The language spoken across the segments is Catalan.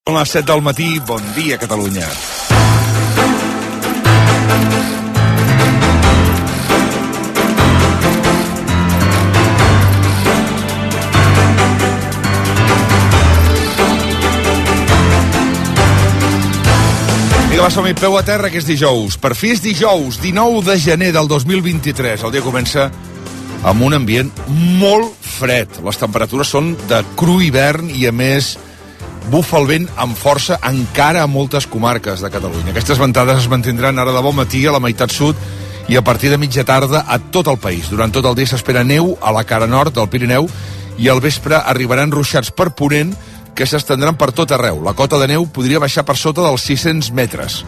Són les 7 del matí, bon dia, Catalunya. Vinga, va, som-hi, peu a terra, que és dijous. Per fi és dijous, 19 de gener del 2023. El dia comença amb un ambient molt fred. Les temperatures són de cru hivern i, a més, bufa el vent amb força encara a moltes comarques de Catalunya. Aquestes ventades es mantindran ara de bon matí a la meitat sud i a partir de mitja tarda a tot el país. Durant tot el dia s'espera neu a la cara nord del Pirineu i al vespre arribaran ruixats per ponent que s'estendran per tot arreu. La cota de neu podria baixar per sota dels 600 metres.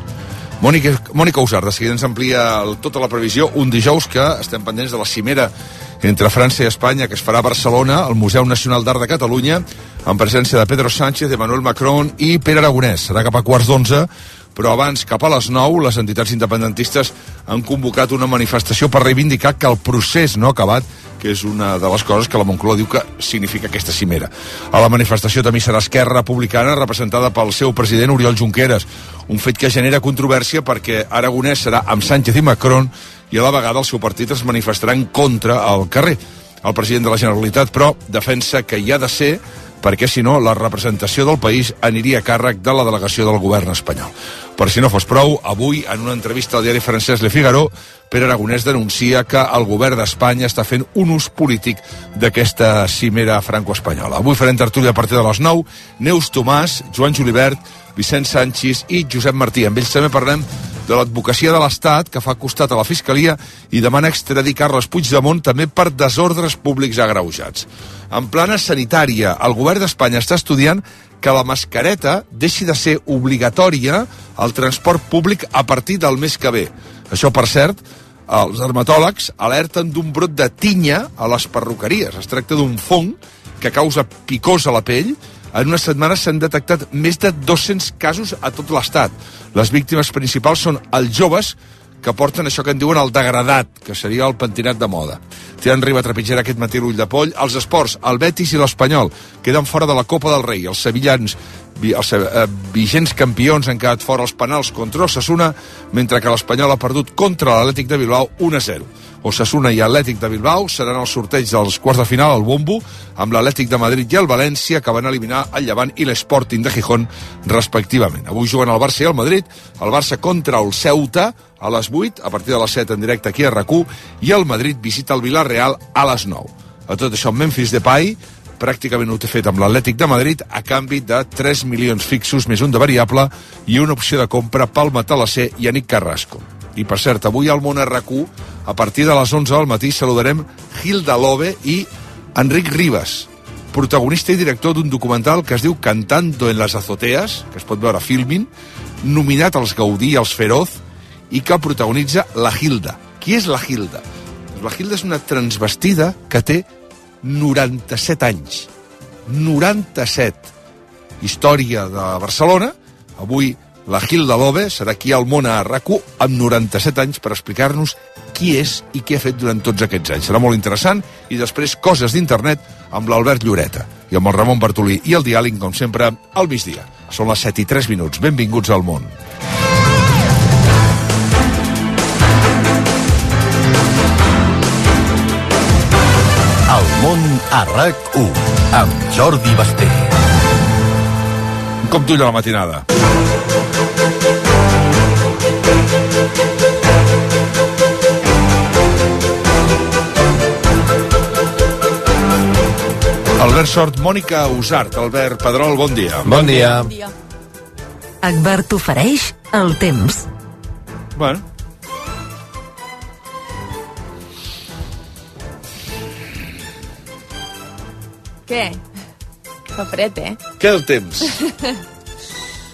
Mònica Usar, de seguida ens amplia tota la previsió. Un dijous que estem pendents de la cimera entre França i Espanya, que es farà a Barcelona, al Museu Nacional d'Art de Catalunya, en presència de Pedro Sánchez, Emmanuel Macron i Pere Aragonès. Serà cap a 11:15, però abans, cap a les 9, les entitats independentistes han convocat una manifestació per reivindicar que el procés no ha acabat, que és una de les coses que la Moncloa diu que significa aquesta cimera. A la manifestació també serà Esquerra Republicana, representada pel seu president Oriol Junqueras, un fet que genera controvèrsia perquè Aragonès serà amb Sánchez i Macron i a la vegada el seu partit es manifestarà en contra al carrer. El president de la Generalitat, però, defensa que hi ha de ser perquè, si no, la representació del país aniria a càrrec de la delegació del govern espanyol. Per si no fos prou, avui, en una entrevista al diari francès Le Figaro, Pere Aragonès denuncia que el govern d'Espanya està fent un ús polític d'aquesta cimera franco-espanyola. Avui farem tertúlia a partir de les 9, Neus Tomàs, Joan Julibert, Vicent Sanchis i Josep Martí. Amb ells també parlem de l'advocacia de l'Estat, que fa costat a la Fiscalia i demana extradir Carles Puigdemont també per desordres públics agreujats. En plana sanitària, el govern d'Espanya està estudiant que la mascareta deixi de ser obligatòria al transport públic a partir del mes que ve. Això, per cert, els dermatòlegs alerten d'un brot de tinya a les perruqueries. Es tracta d'un fong que causa picors a la pell. En una setmana s'han detectat més de 200 casos a tot l'Estat. Les víctimes principals són els joves que porten això que en diuen el degradat, que seria el pentinat de moda. Tenen Riba trepitjant aquest matí l'ull de poll. Els esports, el Betis i l'Espanyol queden fora de la Copa del Rei. Els sevillans, els vigents campions, han quedat fora els penals contra Osasuna, mentre que l'Espanyol ha perdut contra l'Atlètic de Bilbao 1-0. Osasuna i Atlètic de Bilbao seran el sorteig dels quarts de final al Bombo, amb l'Atlètic de Madrid i el València, que van eliminar el Llevant i l'Sporting de Gijón, respectivament. Avui juguen el Barça i el Madrid, el Barça contra el Ceuta a les 8, a partir de les 7 en directe aquí a RAC1, i el Madrid visita el Villarreal a les 9. A tot això, Memphis Depay pràcticament ho té fet amb l'Atlètic de Madrid a canvi de 3 milions fixos més un de variable i una opció de compra pel matalasser Yannick Carrasco. I, per cert, avui al Món RAC1, a partir de les 11 del matí, saludarem Hilda Lobe i Enric Ribas, protagonista i director d'un documental que es diu Cantando en las azoteas, que es pot veure a Filmin, nominat als Gaudí i als Feroz, i que protagonitza la Hilda. Qui és la Hilda? La Hilda és una transvestida que té 97 anys. 97. Història de Barcelona. Avui la Hilda Lobe serà aquí al Món a RAC1 amb 97 anys per explicar-nos qui és i què ha fet durant tots aquests anys. Serà molt interessant. I després coses d'internet amb l'Albert Lloreta i amb el Ramon Bartolí i el diàleg, com sempre, al migdia. Són les 7:03. Benvinguts al món. El món a RAC1 amb Jordi Basté. Un cop d'ull a la matinada. Albert Sort, Mònica Usart, Albert Pedrol, bon dia. Bon dia. Akbar t'ofereix el temps. Bueno. Què? Fa fred, eh? Què el temps?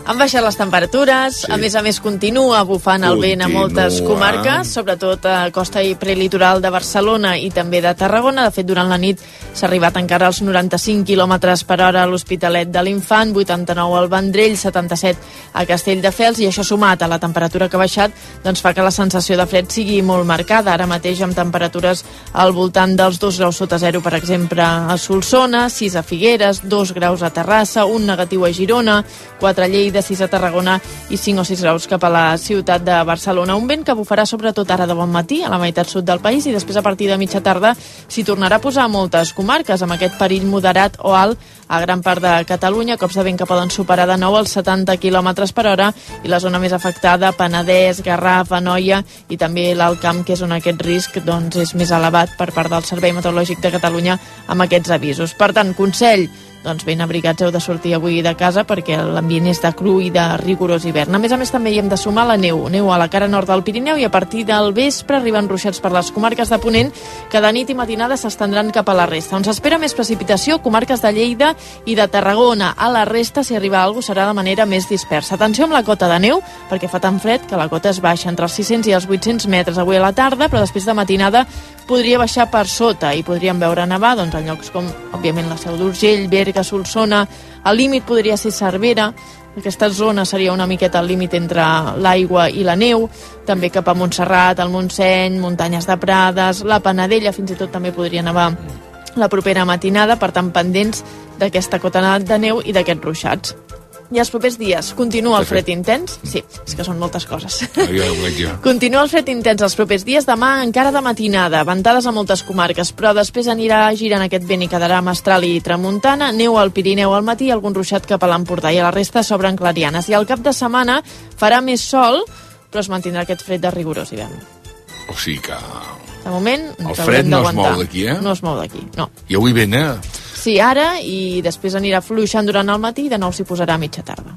Han baixat les temperatures, a més continua bufant el vent a moltes comarques, sobretot a costa i prelitoral de Barcelona i també de Tarragona. De fet, durant la nit s'ha arribat encara als 95 km per hora a l'Hospitalet de l'Infant, 89 al Vendrell, 77 a Castelldefels, i això sumat a la temperatura que ha baixat doncs fa que la sensació de fred sigui molt marcada. Ara mateix amb temperatures al voltant dels 2 graus sota zero, per exemple, a Solsona, 6 a Figueres, 2 graus a Terrassa, 1 negatiu a Girona, 4 a Lleida, 6 a Tarragona i 5 o 6 graus cap a la ciutat de Barcelona. Un vent que bufarà sobretot ara de bon matí a la meitat sud del país i després a partir de mitja tarda s'hi tornarà a posar a moltes comarques, amb aquest perill moderat o alt a gran part de Catalunya, cops de vent que poden superar de nou els 70 km per hora, i la zona més afectada, Penedès, Garraf, Anoia i també l'Alt Camp, que és on aquest risc doncs, és més elevat per part del Servei Meteorològic de Catalunya amb aquests avisos. Per tant, consell, doncs ben abrigats heu de sortir avui de casa perquè l'ambient és de cru i de rigorós hivern. A més també hi hem de sumar la neu a la cara nord del Pirineu, i a partir del vespre arriben ruixats per les comarques de Ponent que de nit i matinada s'estendran cap a la resta. On s'espera més precipitació, comarques de Lleida i de Tarragona. A la resta, si arriba alguna cosa, serà de manera més dispersa. Atenció amb la cota de neu, perquè fa tan fred que la cota es baixa entre els 600 i els 800 metres avui a la tarda, però després de matinada podria baixar per sota i podríem veure nevar doncs, en llocs com, òbviament, la Seu d'Urgell, Berga, Solsona. Al límit podria ser Cervera. Aquesta zona seria una miqueta al límit entre l'aigua i la neu. També cap a Montserrat, el Montseny, muntanyes de Prades, la Panadella, fins i tot també podria nevar la propera matinada, per tant pendents d'aquesta cota de neu i d'aquests ruixats. I els propers dies continua el fred intens. Sí, és que són moltes coses. Continua el fred intens els propers dies. Demà encara de matinada, ventades a moltes comarques, però després anirà girant aquest vent i quedarà mestral i tramuntana. Neu al Pirineu al matí, algun ruixat cap a l'Empordà, i a la resta s'obren clarianes. I al cap de setmana farà més sol, però es mantindrà aquest fred de rigorós hivern. O sigui que... De moment, el fred no es mou d'aquí, No es mou d'aquí, no. I avui vent, Sí, ara, i després anirà fluixant durant el matí i de nou s'hi posarà a mitja tarda.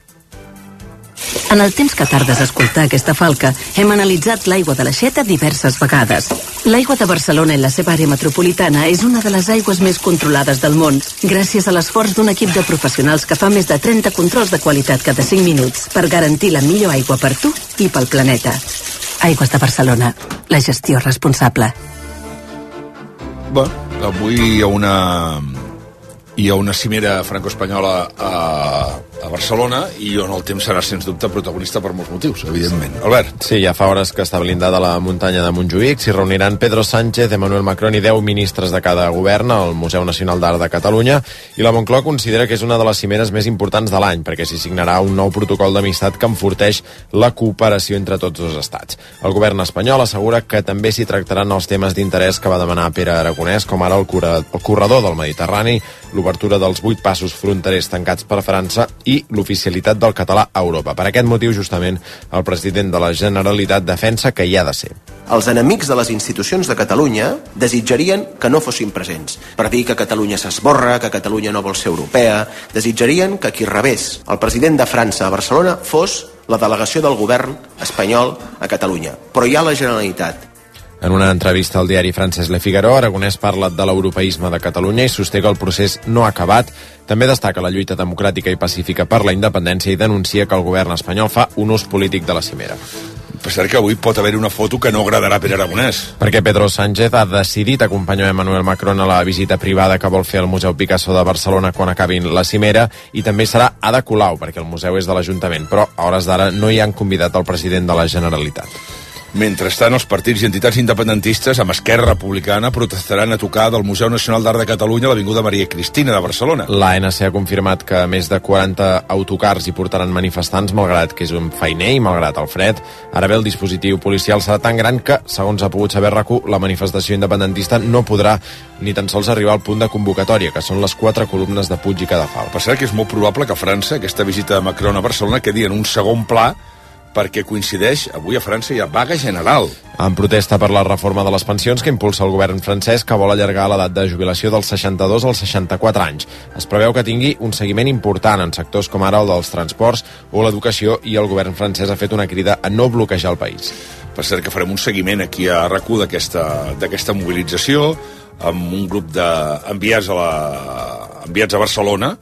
En el temps que tardes a escoltar aquesta falca, hem analitzat l'aigua de l'Aixeta diverses vegades. L'aigua de Barcelona i la seva àrea metropolitana és una de les aigües més controlades del món, gràcies a l'esforç d'un equip de professionals que fa més de 30 controls de qualitat cada 5 minuts per garantir la millor aigua per tu i pel planeta. Aigües de Barcelona, la gestió responsable. Bé, avui hi ha una cimera franco-espanyola a Barcelona i on el temps serà, sens dubte, protagonista per molts motius, evidentment. Albert. Sí, ja fa hores que està blindada la muntanya de Montjuïc. S'hi reuniran Pedro Sánchez, Emmanuel Macron i 10 ministres de cada govern al Museu Nacional d'Art de Catalunya, i la Moncloa considera que és una de les cimeres més importants de l'any, perquè s'hi signarà un nou protocol d'amistat que enforteix la cooperació entre tots dos estats. El govern espanyol assegura que també s'hi tractaran els temes d'interès que va demanar Pere Aragonès, com ara el corredor del Mediterrani, l'obertura dels 8 passos fronterers tancats per França i l'oficialitat del català a Europa. Per aquest motiu, justament, el president de la Generalitat defensa que hi ha de ser. Els enemics de les institucions de Catalunya desitjarien que no fossin presents, per dir que Catalunya s'esborra, que Catalunya no vol ser europea. Desitjarien que qui rebés el president de França a Barcelona fos la delegació del govern espanyol a Catalunya. Però hi ha la Generalitat. En una entrevista al diari francès Le Figaro, Aragonès parla de l'europeisme de Catalunya i sosté que el procés no ha acabat. També destaca la lluita democràtica i pacífica per la independència i denuncia que el govern espanyol fa un ús polític de la cimera. Per cert que avui pot haver-hi una foto que no agradarà a Pere Aragonès. Perquè Pedro Sánchez ha decidit acompanyar Emmanuel Macron a la visita privada que vol fer al Museu Picasso de Barcelona quan acabin la cimera, i també serà Ada Colau, perquè el museu és de l'Ajuntament, però a hores d'ara no hi han convidat el president de la Generalitat. Mentrestant, els partits i entitats independentistes amb Esquerra Republicana protestaran a tocar del Museu Nacional d'Art de Catalunya a l'Avinguda Maria Cristina de Barcelona. L'ANC ha confirmat que més de 40 autocars hi portaran manifestants, malgrat que és un feiner i malgrat el fred. Ara bé, el dispositiu policial serà tan gran que, segons ha pogut saber RAC1, la manifestació independentista no podrà ni tan sols arribar al punt de convocatòria, que són les 4 columnes de Puig i Cadafal. Per cert que és molt probable que a França aquesta visita de Macron a Barcelona quedi en un segon pla, perquè coincideix, avui a França hi ha vaga general. En protesta per la reforma de les pensions que impulsa el govern francès, que vol allargar l'edat de jubilació dels 62 als 64 anys. Es preveu que tingui un seguiment important en sectors com ara el dels transports o l'educació, i el govern francès ha fet una crida a no bloquejar el país. Per cert que farem un seguiment aquí a RAC1 d'aquesta mobilització amb un grup d'enviats a Barcelona,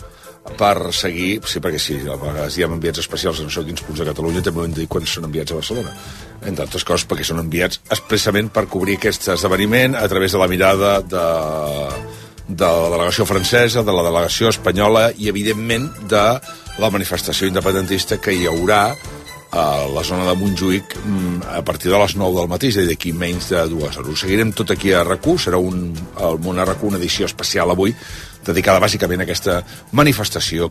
per seguir, sí, perquè sí, a vegades diem enviats especials a no sé quins punts de Catalunya, també ho hem de dir quan són enviats a Barcelona, entre altres coses perquè són enviats expressament per cobrir aquest esdeveniment a través de la mirada de la delegació francesa, de la delegació espanyola i, evidentment, de la manifestació independentista que hi haurà a la zona de Montjuïc a partir de les 9 del matí, és a dir, d'aquí menys de 2 hores. Ho seguirem tot aquí a RAC1, serà el Món a RAC1, una edició especial avui, dedicada bàsicament a aquesta manifestació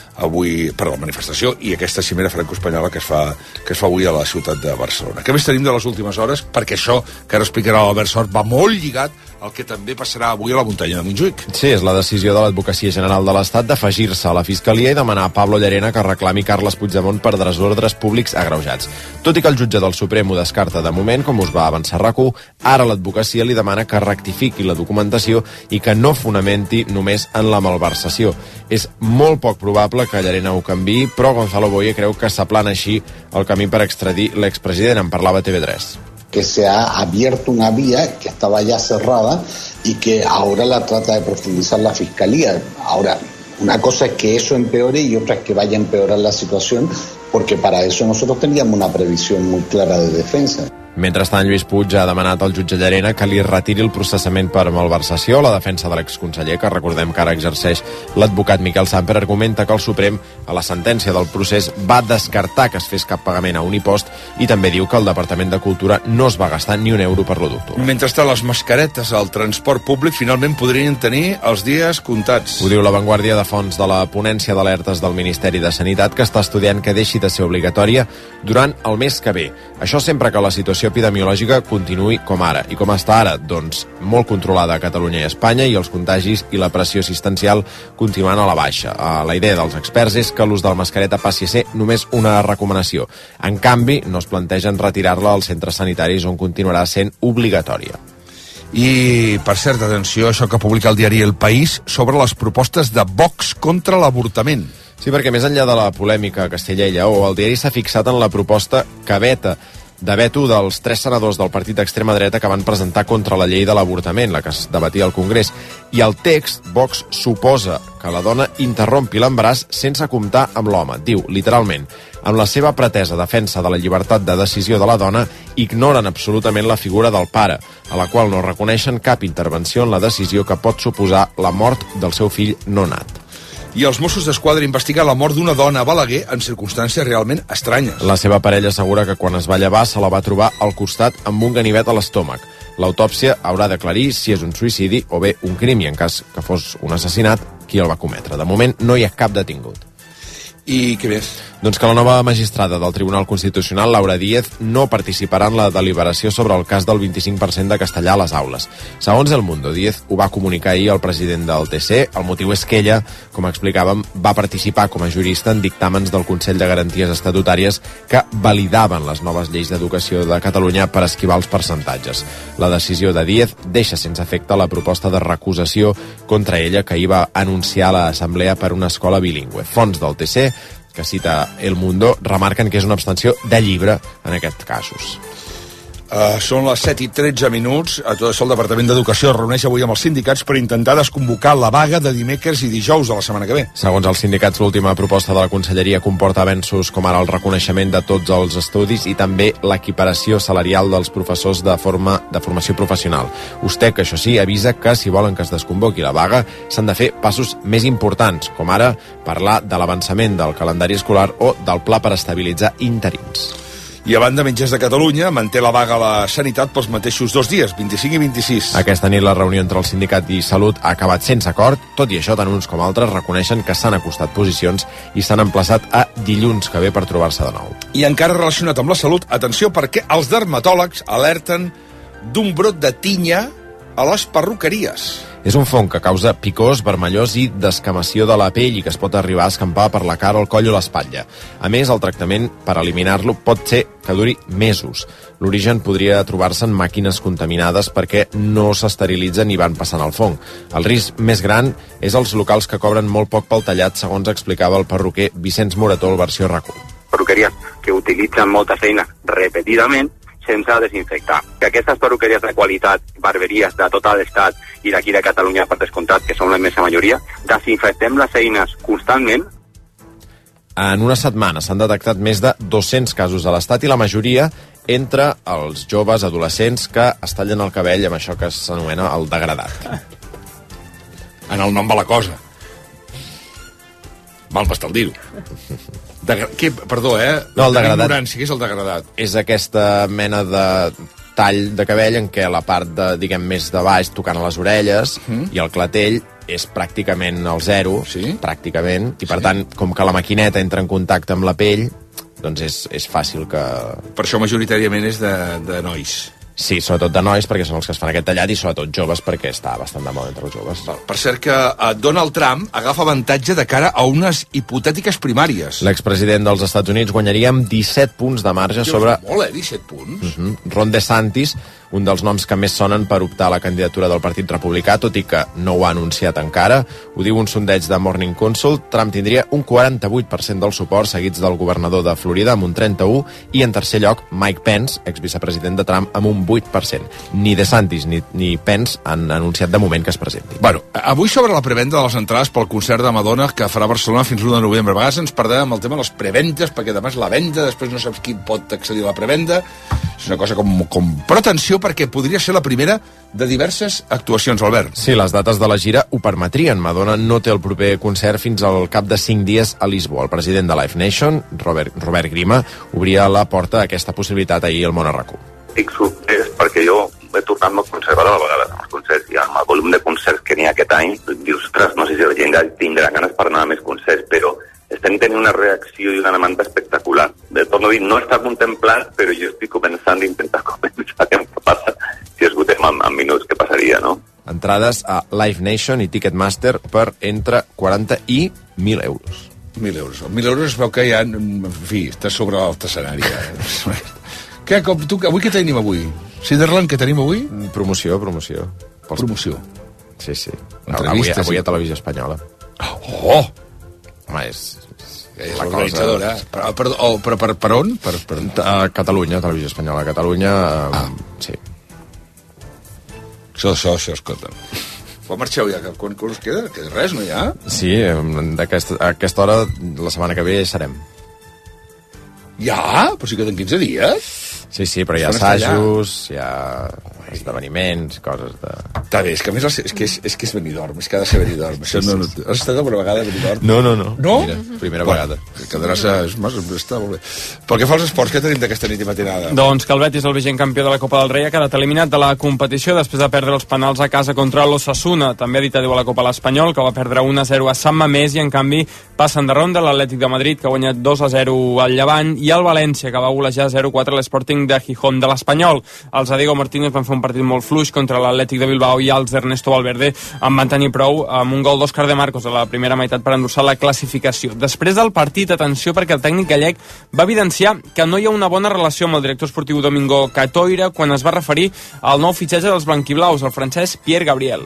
manifestació i aquesta cimera franco-espanyola que es fa avui a la ciutat de Barcelona. Què més tenim de les últimes hores? Perquè això, que ara explicarà l'Albert Sort, va molt lligat al que també passarà avui a la muntanya de Montjuïc. Sí, és la decisió de l'Advocacia General de l'Estat d'afegir-se a la Fiscalia i demanar a Pablo Llarena que reclami Carles Puigdemont per desordres públics agreujats. Tot i que el jutge del Suprem ho descarta de moment, com us va avançar RAC1, ara l'advocacia li demana que rectifiqui la documentació i que no fonamenti només en la malversació. És molt poc probable que Llarena ho canviï, però Gonzalo Boye creu que s'aplana així el camí per extradir l'expresident. En parlava TV3. Que se ha abierto una vía que estaba ya cerrada y que ahora la trata de profundizar la Fiscalía. Ahora, una cosa es que eso empeore y otra es que vaya a empeorar la situación, porque para eso nosotros teníamos una previsión muy clara de defensa. Mentrestant, Lluís Puig ha demanat al jutge Llarena que li retiri el processament per malversació. La defensa de l'exconseller, que recordem que ara exerceix l'advocat Miquel Samper, argumenta que el Suprem, a la sentència del procés, va descartar que es fes cap pagament a Unipost i també diu que el Departament de Cultura no es va gastar ni un euro per l'1 d'octubre. Mentrestant, les mascaretes al transport públic finalment podrien tenir els dies comptats. Ho diu La Vanguardia de fonts de la ponència d'alertes del Ministeri de Sanitat, que està estudiant que deixi de ser obligatòria durant el mes que ve. Això sempre que la situació epidemiològica continuï com ara. I com està ara? Doncs molt controlada a Catalunya i Espanya i els contagis i la pressió assistencial continuant a la baixa. La idea dels experts és que l'ús de la mascareta passi a ser només una recomanació. En canvi, no es plantegen retirar-la als centres sanitaris on continuarà sent obligatòria. I, per cert, atenció, això que publica el diari El País sobre les propostes de Vox contra l'avortament. Sí, perquè més enllà de la polèmica a Castella i Lleó, el diari s'ha fixat en la proposta que veta de veto dels 3 senadors del partit d'extrema dreta que van presentar contra la llei de l'avortament, la que es debatia al Congrés. I el text, Vox suposa que la dona interrompi l'embaràs sense comptar amb l'home. Diu, literalment, amb la seva pretesa defensa de la llibertat de decisió de la dona, ignoren absolutament la figura del pare, a la qual no reconeixen cap intervenció en la decisió que pot suposar la mort del seu fill no nat. I els Mossos d'Esquadra investiguen la mort d'una dona a Balaguer en circumstàncies realment estranyes. La seva parella assegura que quan es va llevar se la va trobar al costat amb un ganivet a l'estómac. L'autòpsia haurà d'aclarir si és un suïcidi o bé un crim, i en cas que fos un assassinat, qui el va cometre. De moment no hi ha cap detingut. I què més? Doncs que la nova magistrada del Tribunal Constitucional, Laura Díez, no participarà en la deliberació sobre el cas del 25% de castellà a les aules. Segons El Mundo, Díez ho va comunicar ahir al president del TC. El motiu és que ella, com explicàvem, va participar com a jurista en dictàmens del Consell de Garanties Estatutàries que validaven les noves lleis d'educació de Catalunya per esquivar els percentatges. La decisió de Díez deixa sense efecte la proposta de recusació contra ella que ahir va anunciar a l'Assemblea per una escola bilingüe. Fonts del TC, que cita El Mundo, remarquen que és una abstenció de llibre en aquests casos. Són les 7:13. A tot això, el Departament d'Educació es reuneix avui amb els sindicats per intentar desconvocar la vaga de dimecres i dijous de la setmana que ve. Segons els sindicats, l'última proposta de la Conselleria comporta avenços com ara el reconeixement de tots els estudis i també l'equiparació salarial dels professors de formació professional. USTEC, això sí, avisa que si volen que es desconvoqui la vaga s'han de fer passos més importants, com ara parlar de l'avançament del calendari escolar o del pla per estabilitzar interins. I a banda, Metges de Catalunya manté la vaga a la sanitat pels mateixos 2 dies, 25 i 26. Aquesta nit la reunió entre el sindicat i Salut ha acabat sense acord. Tot i això, tant uns com altres reconeixen que s'han acostat posicions i s'han emplaçat a dilluns que ve per trobar-se de nou. I encara relacionat amb la salut, atenció, perquè els dermatòlegs alerten d'un brot de tinya a les perruqueries. És un fong que causa picors, vermellós i descamació de la pell i que es pot arribar a escampar per la cara, el coll o l'espatlla. A més, el tractament per eliminar-lo pot ser que duri mesos. L'origen podria trobar-se en màquines contaminades perquè no s'esterilitzen i van passant el fong. El risc més gran és els locals que cobren molt poc pel tallat, segons explicava el perruquer Vicenç Morató al versió RAC1. Perruqueries que utilitzen molta feina repetidament, sense desinfectar. Que aquestes perruqueries de qualitat, barberies de tot l'estat i d'aquí de Catalunya per descomptat, que són la immensa majoria, desinfectem les eines constantment. En una setmana s'han detectat més de 200 casos a l'estat i la majoria entre els joves adolescents que es tallen el cabell amb això que s'anomena el degradat. En el nom de la cosa. Val bastant dir-ho. Perdó, No, el degradat. Ignorància, què és el degradat? És aquesta mena de tall de cabell en què la part de, diguem, més de baix tocant a les orelles i el clatell és pràcticament al zero, pràcticament, i per tant, com que la maquineta entra en contacte amb la pell, doncs és fàcil que... Per això majoritàriament és de nois. Sí, sobretot de nois, perquè són els que es fan aquest tallat, i sobretot joves, perquè està bastant de moda entre els joves. Per cert que Donald Trump agafa avantatge de cara a unes hipotètiques primàries. L'expresident dels Estats Units guanyaria amb 17 punts de marge sobre... Molt, 17 punts? Ron DeSantis, un dels noms que més sonen per optar a la candidatura del Partit Republicà, tot i que no ho ha anunciat encara. Ho diu un sondeig de Morning Consult. Trump tindria un 48% del suport, seguits del governador de Florida, amb un 31%, i en tercer lloc, Mike Pence, exvicepresident de Trump, amb un 8%. Ni DeSantis ni Pence han anunciat de moment que es presenti. Bueno, avui sobre la prevenda de les entrades pel concert de Madonna que farà a Barcelona fins l'1 de novembre. A vegades ens perdem amb el tema de les preventes, perquè demà és la venda, després no saps qui pot accedir a la prevenda. És una cosa com... Però atenció, perquè podria ser la primera de diverses actuacions, Albert. Sí, les dates de la gira ho permetrien. Madonna no té el proper concert fins al cap de 5 dies a Lisboa. El president de Live Nation, Robert Grima, obria la porta a aquesta possibilitat ahir al Món a RAC1. Estic sorprès perquè jo he tornat molt conservador a vegades amb els concerts i amb el volum de concerts que n'hi ha aquest any. Dius, ostres, no sé si la gent tindrà ganes per anar a més concerts, però estem tenint una reacció i una demanda espectacular. De tot no dir, no està contemplat, però jo estic començant d'intentar començar què passa si esgotem en minuts, què passaria, no? Entrades a Live Nation i Ticketmaster per entre 40 i 1.000 euros. 1.000 euros. 1.000 euros es veu que ja, en fi, està sobre l'escenari. Què, avui què tenim avui? Ciderland, què tenim avui? Promoció. Promoció. Sí. Entrevistes. Avui a Televisió Espanyola. Oh! Home, és l'organitzadora. Però per on? A Catalunya, Televisió Espanyola. A Catalunya, sí. Això, escolta. Quan marxeu ja? Quan us queda? Que res, no hi ha? Sí, a aquesta hora, la setmana que ve, hi serem. Ja? Però si queden 15 dies? Sí, però hi ha assajos, hi ha esdeveniments, coses de... Està bé, és que a més és que és Benidorm, és que ha de ser Benidorm. Això no, has estat alguna vegada a Benidorm? No. No? Mira, primera vegada. Quedaràs està molt bé. Pel que fa als esports, què tenim d'aquesta nit i matinada? Doncs que el Betis, el vigent campió de la Copa del Rei, ha quedat eliminat de la competició després de perdre els penals a casa contra l'Osasuna. També ha dit adéu a la Copa a l'Espanyol, que va perdre 1-0 a Sant Mamés, i en canvi passen de ronda l'Atlètic de Madrid, que ha guanyat 2-0 al Llevant, i el València, que va golejar 0-4 a l'Sporting de Gijón. De l'Espanyol, els de Diego Martínez van fer un partit molt fluix contra l'Atlètic de Bilbao, i els d'Ernesto Valverde en van tenir prou amb un gol d'Òscar de Marcos a la primera meitat per endossar la classificació. Després del partit, atenció, perquè el tècnic gallec va evidenciar que no hi ha una bona relació amb el director esportiu Domingo Catoira quan es va referir al nou fitxatge dels blanquiblaus, el francès Pierre Gabriel.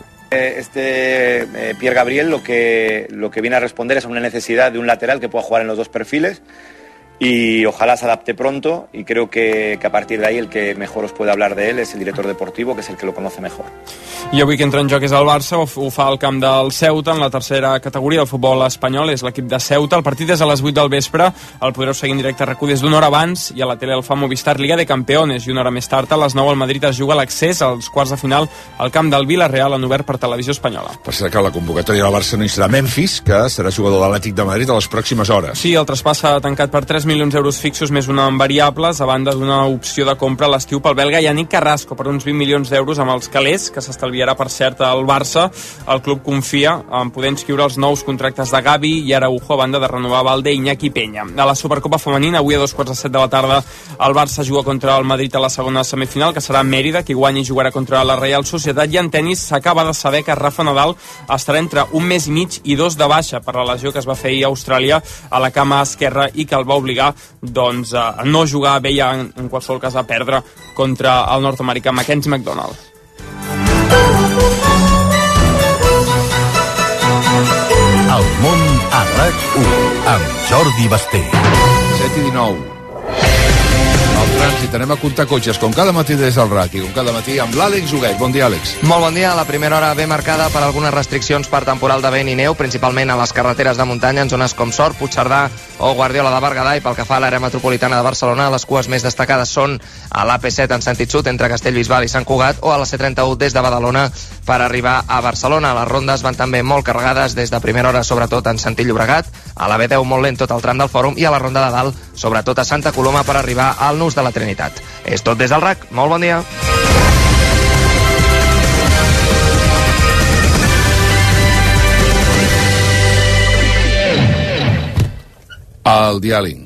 Pierre Gabriel lo que viene a responder es a una necesidad de un lateral que pueda jugar en los dos perfiles, y ojalá se adapte pronto, y creo que a partir de ahí el que mejor os puede hablar de él es el director deportivo, que es el que lo conoce mejor. I avui que entra en joc és el Barça, ho fa al camp del Ceuta, en la tercera categoria del futbol espanyol, és l'equip de Ceuta. El partit és a les 8 del vespre, el podreu seguir en directe a RAC1 des d'una hora abans, i a la tele el fa Movistar Liga de Campeones, i una hora més tard, a les 9 al Madrid es juga l'accés als quarts de final al camp del Villarreal, en obert per Televisió Espanyola. Per cert que la convocatòria del Barça no hi serà Memphis, que serà jugador de l'Atlètic de Madrid a les pròximes hores. Sí, el traspàs s'ha tancat per 3 milions d'euros fixos més una en variables, a banda d'una opció de compra a l'estiu pel belga Yannick Carrasco per uns 20 milions d'euros amb els calés, que s'estalviarà, per cert, al Barça. El club confia en poder inscriure els nous contractes de Gavi i Araujo, a banda de renovar Valde i Iñaki Peña. A la Supercopa femenina, avui a 2:15 de la tarda, el Barça juga contra el Madrid a la segona semifinal, que serà Mèrida. Qui guanyi jugarà contra la Real Societat. I en tenis s'acaba de saber que Rafa Nadal estarà entre 1 mes i mig i 2 de baixa per la lesió que es va fer ahir a Austràlia a la cama esquerra i que el va obligar a no jugar bé i en qualsevol cas a perdre contra el nord-americà Mackenzie McDonald. El món a RAC1 amb Jordi Basté. 7:19. El trànsit. Anem a comptar cotxes, com cada matí des del RAC i com cada matí amb l'Àlex Huguet. Bon dia, Àlex. Molt bon dia. La primera hora ve marcada per algunes restriccions per temporal de vent i neu, principalment a les carreteres de muntanya, en zones com Sort, Puigcerdà o Guardiola de Berguedà, i pel que fa a l'àrea metropolitana de Barcelona, les cues més destacades són a l'AP7 en sentit sud, entre Castellbisbal i Sant Cugat, o a la C31 des de Badalona per arribar a Barcelona. Les rondes van també molt carregades des de primera hora, sobretot en sentit Llobregat, a la B10 molt lent tot el tram del Fòrum i a la ronda de dalt, sobretot a Santa Coloma per arribar al Nus de la Trinitat. És tot des del RAC. Molt bon dia. El diàleg.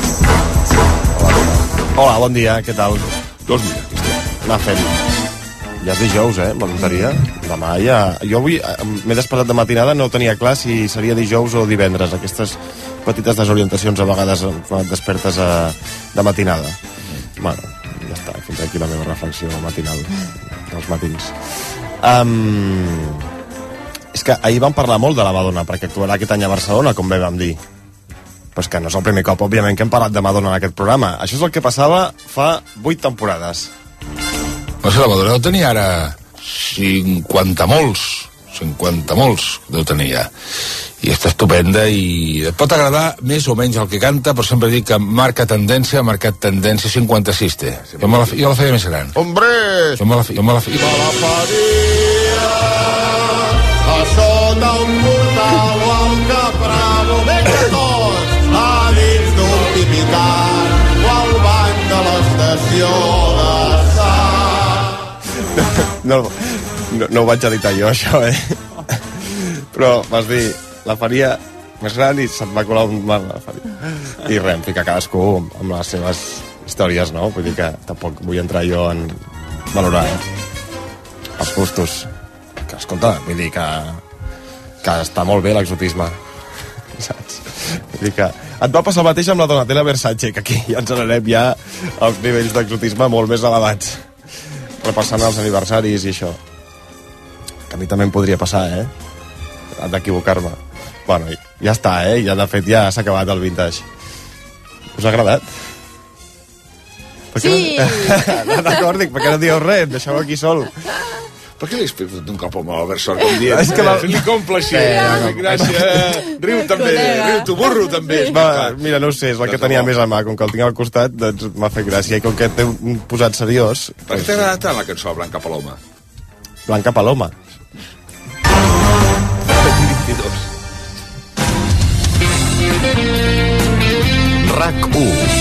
Hola, bon dia, què tal? Doncs mira, aquí estem. Anar fent. Ja és dijous, voluntaria. Demà ja... Jo avui m'he despertat de matinada, no tenia clar si seria dijous o divendres. Aquestes petites desorientacions a vegades quan et despertes de matinada. Bueno, ja està, fins aquí la meva reflexió matinal dels matins. És que ahir vam parlar molt de la Madonna, perquè actuarà aquest any a Barcelona, com bé vam dir. Però és que no és el primer cop, òbviament, que hem parlat de Madonna en aquest programa. Això és el que passava fa 8 temporades. No sé, la Madonna deu tenir ara 50 molts deu tenir ja. I està estupenda i et pot agradar més o menys el que canta, però sempre dic que marca tendència, ha marcat tendència 56 té. Jo la feia més gran. Hombre! Jo me la faria a sota un portal o al Capravo, vinga tots, a dins d'un pipicar o al banc de l'estació de No ho vaig editar jo, això, Però vas dir, la faria més gran i se't va colar un mal la faria. I res, em fica cadascú amb les seves històries, no? Vull dir que tampoc vull entrar jo en valorar els gustos. Que, escolta, vull dir que està molt bé l'exotisme, saps? Vull dir que et va passar el mateix amb la Donatella Versace, que aquí ja ens anarem ja als nivells d'exotisme molt més elevats, repassant els aniversaris i això. Que a mi també em podria passar, d'equivocar-me. Bueno, ja està, ja de fet ja s'ha acabat el vintage. Us ha agradat? Sí! No, d'acord, dic, per què no dieu res? Deixeu aquí sol. Per què li has fet un cop amb el Versor com dient? És que fent-li complacient. Gràcies. Riu també, riu tu burro també. Mira, no ho sé, és la que tenia més a mà. Com que el tinc al costat, doncs m'ha fet gràcia. I com que t'he posat seriós... Per què t'ha agradat tant la cançó Blanca Paloma? Blanca Paloma. 22. RAC1.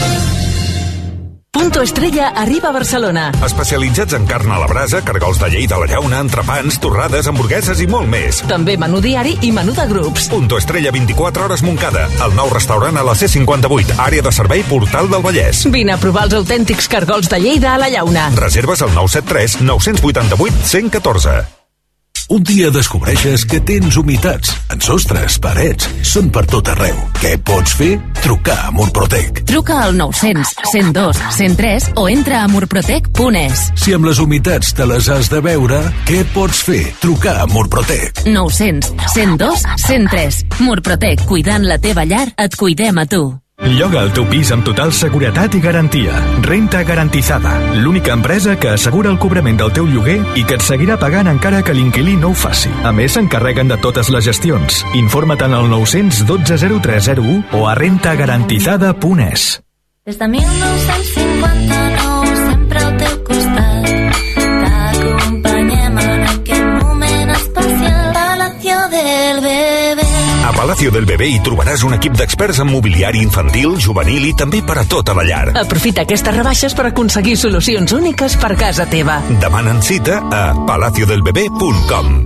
Punto Estrella arriba a Barcelona. Especialitzats en carn a la brasa, cargols de llei de la llauna, entrepans, torrades, hamburgueses i molt més. També menú diari i menú de grups. Punto Estrella 24 hores Montcada. El nou restaurant a la C58, àrea de servei Portal del Vallès. Vine a provar els autèntics cargols de Lleida a la llauna. Reserves al 973 988 114. Un dia descobreixes que tens humitats en sostres, parets, són per tot arreu. Què pots fer? Trucar a Murprotec. Truca al 900 102 103 o entra a murprotec.es. Si amb les humitats te les has de veure, què pots fer? Trucar a Murprotec. 900 102 103. Murprotec, cuidant la teva llar, et cuidem a tu. Lloga el teu pis amb total seguretat i garantia. Renta Garantizada, l'única empresa que assegura el cobrament del teu lloguer i que et seguirà pagant encara que l'inquilí no ho faci. A més, s'encarreguen de totes les gestions. Informa't al 912 0301 o a rentagarantizada.es. Des de 1959 sempre al teu costat. T'acompanyem en aquest moment especial. Palacio del Bebé. A Palacio del Bebé hi trobaràs un equip d'experts en mobiliari infantil, juvenil i també per a tota la llar. Aprofita aquestes rebaixes per aconseguir solucions úniques per casa teva. Demanen cita a palaciodelbebé.com.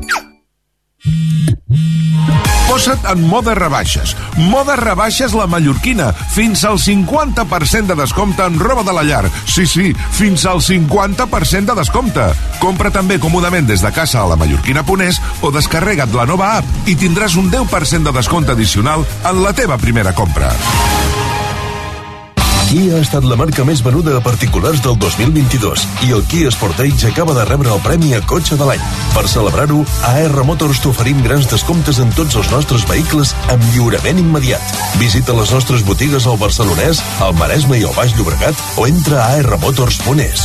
Posa't en Moda Rebaixes. Moda Rebaixes La Mallorquina. Fins al 50% de descompte en roba de la llar. Sí, fins al 50% de descompte. Compra també còmodament des de casa a lamallorquina.es o descarrega't la nova app i tindràs un 10% de descompte addicional en la teva primera compra. Kia ha estat la marca més venuda a particulars del 2022 i el Kia Sportage acaba de rebre el premi a cotxe de l'any. Per celebrar-ho, a AR Motors t'oferim grans descomptes en tots els nostres vehicles amb lliurament immediat. Visita les nostres botigues al Barcelonès, al Maresme i al Baix Llobregat o entra a armotors.es.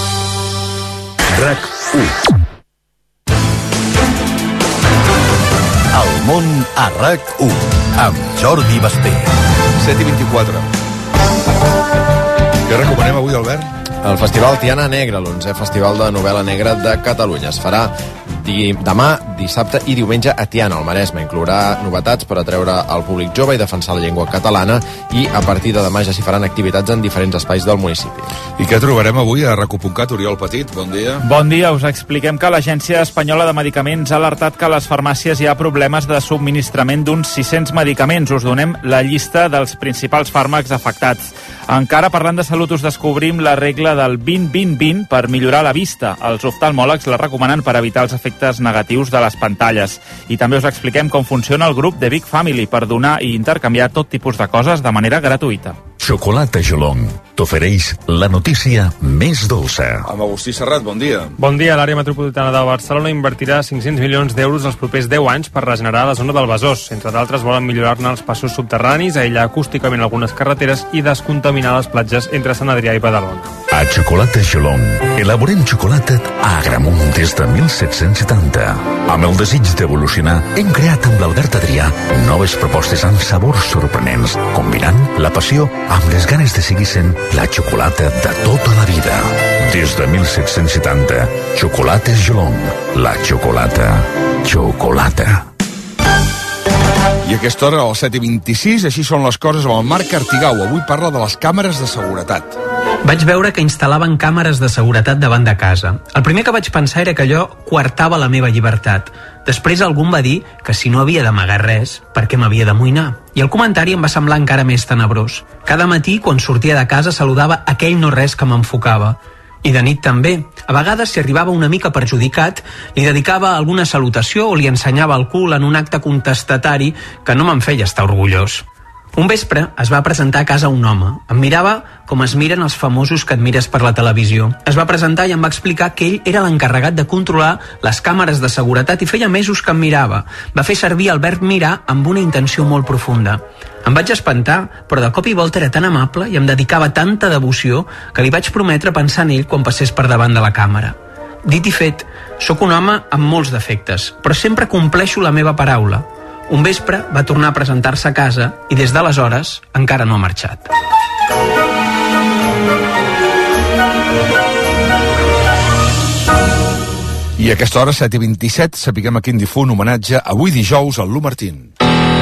RAC 1. El món a RAC 1 amb Jordi Basté. 7:24. Què recomanem avui, Albert? El Festival Tiana Negra, l'11è Festival de Novel·la Negra de Catalunya. Es farà demà, dissabte i diumenge a Tiana, al Maresme. Inclourà novetats per atreure al públic jove i defensar la llengua catalana, i a partir de demà ja s'hi faran activitats en diferents espais del municipi. I què trobarem avui a RAC1.cat? Oriol Petit, bon dia. Bon dia, us expliquem que l'Agència Espanyola de Medicaments ha alertat que a les farmàcies hi ha problemes de subministrament d'uns 600 medicaments. Us donem la llista dels principals fàrmacs afectats. Encara parlant de salut, us descobrim la regla del 20-20-20 per millorar la vista. Els oftalmòlegs la recomanen per evitar els efectes negatius de les pantalles. I també us expliquem com funciona el grup de Big Family per donar i intercanviar tot tipus de coses de manera gratuïta. Xocolata Jolong t'ofereix la notícia més dolça. Amb Agustí Serrat, bon dia. Bon dia. L'àrea metropolitana de Barcelona invertirà 500 milions d'euros els propers 10 anys per regenerar la zona del Besòs. Entre d'altres, volen millorar-ne els passos subterranis, aïllar acústicament algunes carreteres i descontaminar les platges entre Sant Adrià i Badalona. A Xocolata Jolong elaborem xocolata a Agramunt des de 1770. Amb el desig d'evolucionar, hem creat amb l'Albert Adrià noves propostes amb sabors sorprenents, combinant la passió amb les ganes de seguir sent la xocolata de tota la vida. Des de 1770, Xocolates Jolong, la xocolata. I a aquesta hora, a les 7:26, així són les coses amb el Marc Artigau. Avui parla de les càmeres de seguretat. Vaig veure que instal·laven càmeres de seguretat davant de casa. El primer que vaig pensar era que allò coartava la meva llibertat. Després algú em va dir que si no havia d'amagar res, per què m'havia d'amoïnar? I el comentari em va semblar encara més tenebrós. Cada matí, quan sortia de casa, saludava aquell no res que m'enfocava. I de nit també. A vegades, si arribava una mica perjudicat, li dedicava alguna salutació o li ensenyava el cul en un acte contestatari que no me'n feia estar orgullós. Un vespre es va presentar a casa un home. Em mirava com es miren els famosos que admires per la televisió. Es va presentar i em va explicar que ell era l'encarregat de controlar les càmeres de seguretat i feia mesos que em mirava. Va fer servir el verb mirar amb una intenció molt profunda. Em vaig espantar, però de cop i volta era tan amable i em dedicava tanta devoció que li vaig prometre pensar en ell quan passés per davant de la càmera. Dit i fet, sóc un home amb molts defectes, però sempre compleixo la meva paraula. Un vespre va tornar a presentar-se a casa i des d'aleshores encara no ha marxat. I a aquesta hora, 7:27, sapiguem a quin difunt homenatge avui dijous al Lu Martín.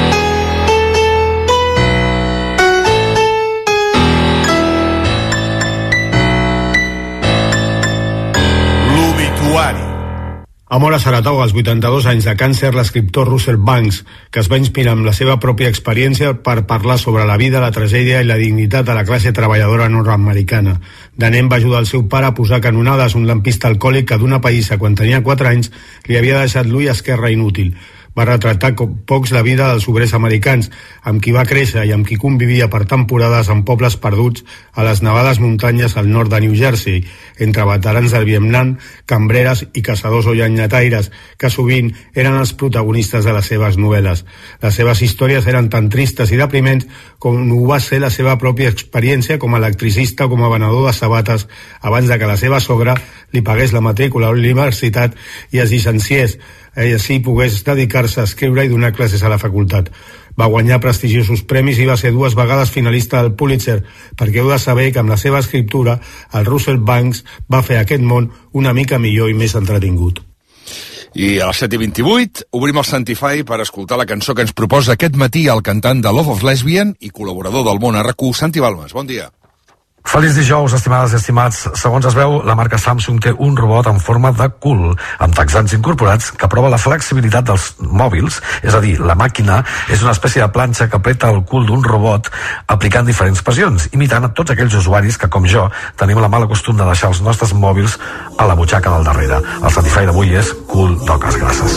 L'obituari. Ha mort a Saratoga als 82 anys de càncer l'escriptor Russell Banks, que es va inspirar amb la seva pròpia experiència per parlar sobre la vida, la tragèdia i la dignitat de la classe treballadora nord-americana. De nen va ajudar el seu pare a posar canonades un lampista alcohòlic que d'una pallissa quan tenia 4 anys li havia deixat l'ull esquerre inútil. Va retratar com pocs la vida dels obrers americans, amb qui va créixer i amb qui convivia per temporades en pobles perduts a les nevades muntanyes al nord de New Jersey, entre veterans del Vietnam, cambreres i caçadors o llenyataires, que sovint eren els protagonistes de les seves novel·les. Les seves històries eren tan tristes i depriments com ho va ser la seva pròpia experiència com a electricista o com a venedor de sabates abans de que la seva sogra li pagués la matrícula a la universitat i es llicenciés, i així pogués dedicar-se a escriure i donar classes a la facultat. Va guanyar prestigiosos premis i va ser 2 vegades finalista del Pulitzer, perquè heu de saber que amb la seva escriptura el Russell Banks va fer aquest món una mica millor i més entretingut. I a les 7:28 obrim el Santify per escoltar la cançó que ens proposa aquest matí el cantant de Love of Lesbian i col·laborador del Món a RAC1, Santi Balmes. Bon dia. Feliç dijous, estimades i estimats. Segons es veu, la marca Samsung té un robot en forma de cul, amb texans incorporats que prova la flexibilitat dels mòbils, és a dir, la màquina és una espècie de planxa que apreta el cul d'un robot aplicant diferents pressions, imitant a tots aquells usuaris que, com jo, tenim la mala costum de deixar els nostres mòbils a la butxaca del darrere. El Satisfy d'avui és cul d'oques grasses.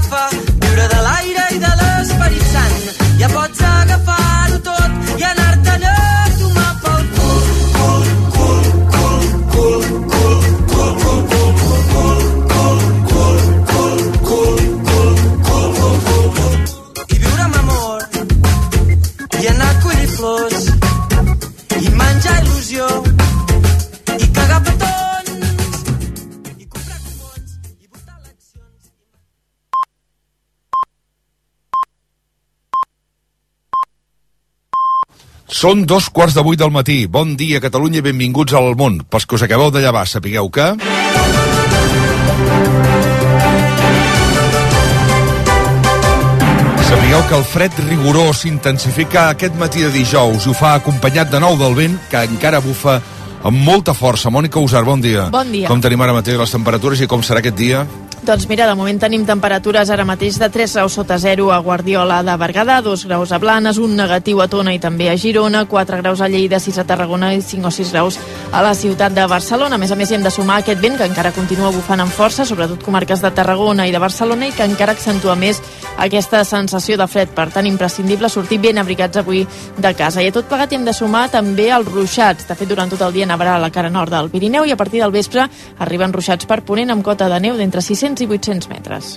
agafa, viure de l'aire i de l'Esperit Sant. Ja pots agafar-ho tot i anar-te'n a tomar pel cul, cul, cul, cul, cul, cul, cul, cul, cul, cul, cul, cul, cul, cul, cul, cul, cul. I viure amb amor i anar a collir flors i menjar il·lusió i cagar petons i comprar cupons i votar eleccions. Són 2:15 del matí. Bon dia, Catalunya, i benvinguts al món. Pels que us acabeu de llevar, sapigueu que... Sapigueu que el fred rigorós s'intensifica aquest matí de dijous i ho fa acompanyat de nou del vent, que encara bufa amb molta força. Mònica Usar, bon dia. Bon dia. Com tenim ara mateix les temperatures i com serà aquest dia? Doncs mira, de moment tenim temperatures ara mateix de 3 graus sota 0 a Guardiola de Berguedà, 2 graus a Blanes, 1 negatiu a Tona i també a Girona, 4 graus a Lleida, 6 a Tarragona i 5 o 6 graus a la ciutat de Barcelona. A més, hi hem de sumar aquest vent que encara continua bufant amb força, sobretot comarques de Tarragona i de Barcelona, i que encara accentua més aquesta sensació de fred. Per tant, imprescindible sortir ben abrigats avui de casa. I a tot plegat hi hem de sumar també els ruixats. De fet, durant tot el dia nevarà a la cara nord del Pirineu i a partir del vespre arriben ruixats per ponent amb cota de neu d'entre 600 i 800 metres.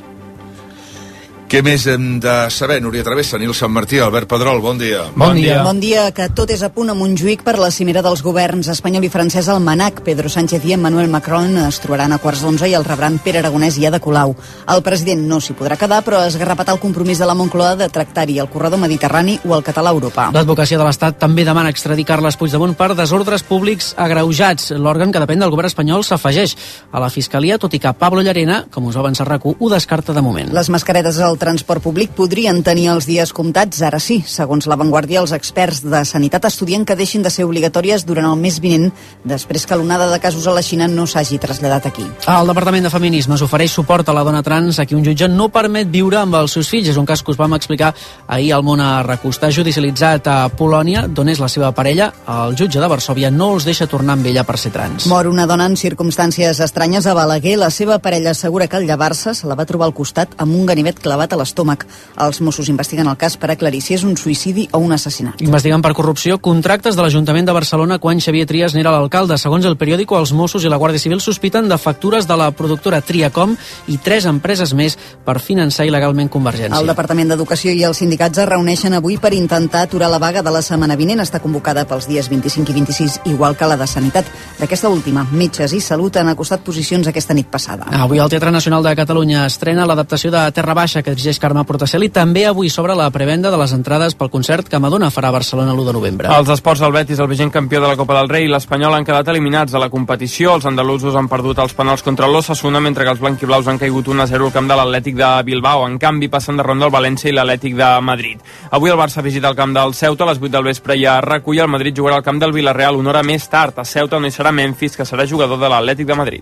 Què més hem de saber? Núria Travessa, Nil Sant Martí, Albert Pedrol, bon dia. Bon dia. Bon dia, que tot és a punt a Montjuïc per la cimera dels governs espanyol i francès al MNAC. Pedro Sánchez i Emmanuel Macron es trobaran a 11:15 i el rebran Pere Aragonès i Ada Colau. El president no s'hi podrà quedar, però es garrapatarà el compromís de la Moncloa de tractar-hi el corredor mediterrani o el català a Europa. L'advocacia de l'Estat també demana extradir Carles Puigdemont per desordres públics agreujats. L'òrgan que depèn del govern espanyol s'afegeix a la Fiscalia, tot i que Pablo Llarena, com us va avançar RAC1, ho descarta de moment. Les mascaretes al transport públic podrien tenir els dies comptats, ara sí. Segons La Vanguardia, els experts de sanitat estudien que deixin de ser obligatòries durant el mes vinent, després que l'onada de casos a la Xina no s'hagi traslladat aquí. El Departament de Feminismes ofereix suport a la dona trans a qui un jutge no permet viure amb els seus fills. És un cas que us vam explicar ahir al Món a RAC1. Està judicialitzat a Polònia, d'on és la seva parella. El jutge de Varsòvia no els deixa tornar amb ella per ser trans. Mor una dona en circumstàncies estranyes a Balaguer. La seva parella assegura que al llevar-se se la va trobar al costat amb un ganivet clavat a l'estómac. Els Mossos investiguen el cas per aclarir si és un suïcidi o un assassinat. Investiguen per corrupció contractes de l'Ajuntament de Barcelona quan Xavier Trias n'era l'alcalde. Segons el periòdico, els Mossos i la Guàrdia Civil sospiten de factures de la productora Triacom i 3 empreses més per finançar il·legalment Convergència. El Departament d'Educació i els sindicats es reuneixen avui per intentar aturar la vaga de la setmana vinent. Està convocada pels dies 25 i 26, igual que la de Sanitat. D'aquesta última, Metges i Salut han acostat posicions aquesta nit passada. Avui el Teatre Nacional de Catalunya estrena l'adaptació de Terra Baixa que dirigeix Carme Portaceli. També avui s'obre la prevenda de les entrades pel concert que Madonna farà a Barcelona l'1 de novembre. Els esports, el Betis, el vigent campió de la Copa del Rei i l'Espanyol han quedat eliminats de la competició. Els andalusos han perdut els penals contra l'Osasuna, mentre que els blanquiblaus han caigut 1-0 al camp de l'Atlètic de Bilbao. En canvi, passen de ronda el València i l'Atlètic de Madrid. Avui el Barça visita el camp del Ceuta, a les 8 del vespre ja recull. El Madrid jugarà al camp del Villarreal una hora més tard. A Ceuta no hi serà Memphis, que serà jugador de l'Atlètic de Madrid.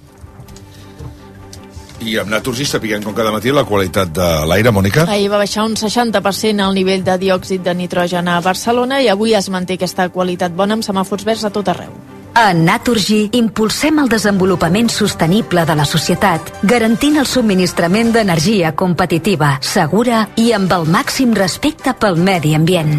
I amb Naturgy sapiguem com cada matí la qualitat de l'aire, Mònica. Ahir va baixar un 60% el nivell de diòxid de nitrogen a Barcelona i avui es manté aquesta qualitat bona amb semàfors verds a tot arreu. A Naturgy impulsem el desenvolupament sostenible de la societat, garantint el subministrament d'energia competitiva, segura i amb el màxim respecte pel medi ambient.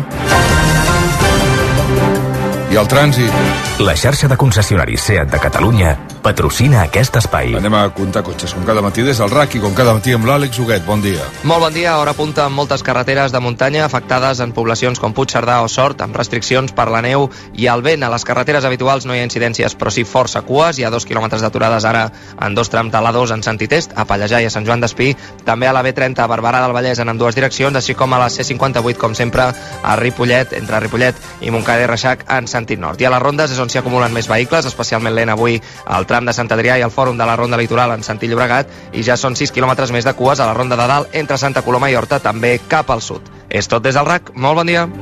I el trànsit. La xarxa de concessionaris SEAT de Catalunya patrocina aquest espai. Anem a comptar cotxes, com cada matí des del RAC i com cada matí amb l'Àlex Huguet. Bon dia. Molt bon dia. Hora punta amb moltes carreteres de muntanya afectades en poblacions com Puigcerdà o Sort, amb restriccions per la neu i el vent. A les carreteres habituals no hi ha incidències, però sí força cues. Hi ha 2 quilòmetres d'aturades ara en 2 trams de l'A2 en sentit est, a Pallejà i a Sant Joan d'Espí. També a la B30 a Barberà del Vallès en ambdues direccions, així com a la C58, com sempre, a Ripollet, entre Ripollet i Montcada i Reixac en sentit nord. I a les rondes és on s'hi acumulen més vehicles, especialment lent avui al tram de Sant Adrià i al Fòrum de la Ronda Litoral en sentit Llobregat, i ja són 6 quilòmetres més de cues a la Ronda de Dalt entre Santa Coloma i Horta, també cap al sud. És tot des del RAC. Molt bon dia.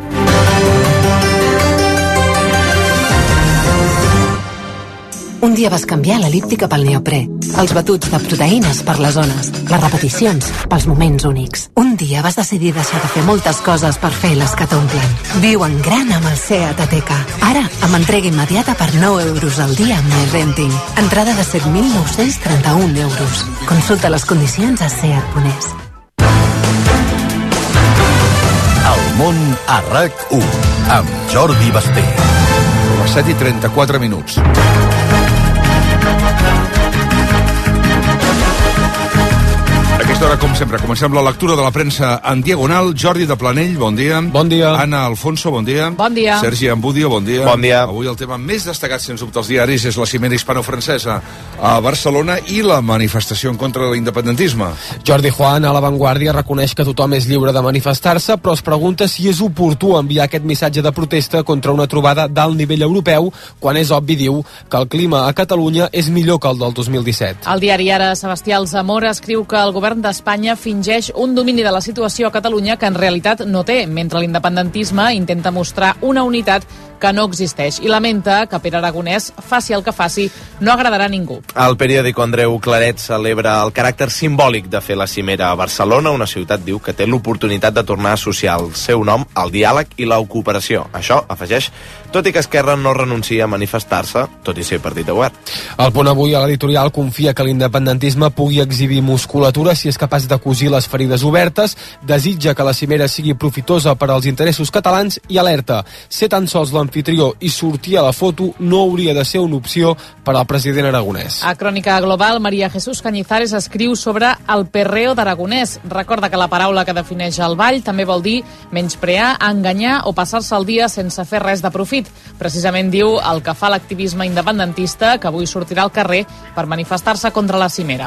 Un dia vas canviar l'elíptica pel neoprè, els batuts de proteïnes per les zones, les repeticions pels moments únics. Un dia vas decidir deixar de fer moltes coses per fer les que t'omplen. Viu en gran amb el SEAT Ateca. Ara, amb entrega immediata per 9 euros al dia amb My Renting. Entrada de 7.931 euros. Consulta les condicions a SEAT.es. món a RAC1 amb Jordi Basté. A les 7:34 minuts. Aquesta hora, com sempre, comencem la lectura de la premsa en diagonal. Jordi de Planell, bon dia. Bon dia. Anna Alfonso, bon dia. Bon dia. Sergi Ambudio, bon dia. Bon dia. Avui el tema més destacat, sens dubte, als diaris és la cimera hispano-francesa a Barcelona i la manifestació en contra de l'independentisme. Jordi Juan, a La Vanguardia, reconeix que tothom és lliure de manifestar-se, però es pregunta si és oportú enviar aquest missatge de protesta contra una trobada d'alt nivell europeu, quan és obvi, diu, que el clima a Catalunya és millor que el del 2017. El diari Ara, Sebastià Alzamora, escriu que el govern d'Espanya fingeix un domini de la situació a Catalunya que en realitat no té, mentre l'independentisme intenta mostrar una unitat que no existeix i lamenta que Pere Aragonès, faci el que faci, no agradarà a ningú. El periòdico Andreu Claret celebra el caràcter simbòlic de fer la cimera a Barcelona, una ciutat, diu, que té l'oportunitat de tornar a associar el seu nom al diàleg i la cooperació. Això, afegeix, tot i que Esquerra no renuncia a manifestar-se, tot i ser partit de govern. El Punt Avui, a l'editorial, confia que l'independentisme pugui exhibir musculatura si és capaç de cosir les ferides obertes, desitja que la cimera sigui profitosa per als interessos catalans i alerta, ser tan sols l'amfitrió i sortir a la foto no hauria de ser una opció per al president aragonès. A Crònica Global, Maria Jesús Cañizares escriu sobre el perreo d'Aragonès. Recorda que la paraula que defineix el ball també vol dir menysprear, enganyar o passar-se el dia sense fer res de profit. Precisament diu el que fa l'activisme independentista, que avui sortirà al carrer per manifestar-se contra la cimera.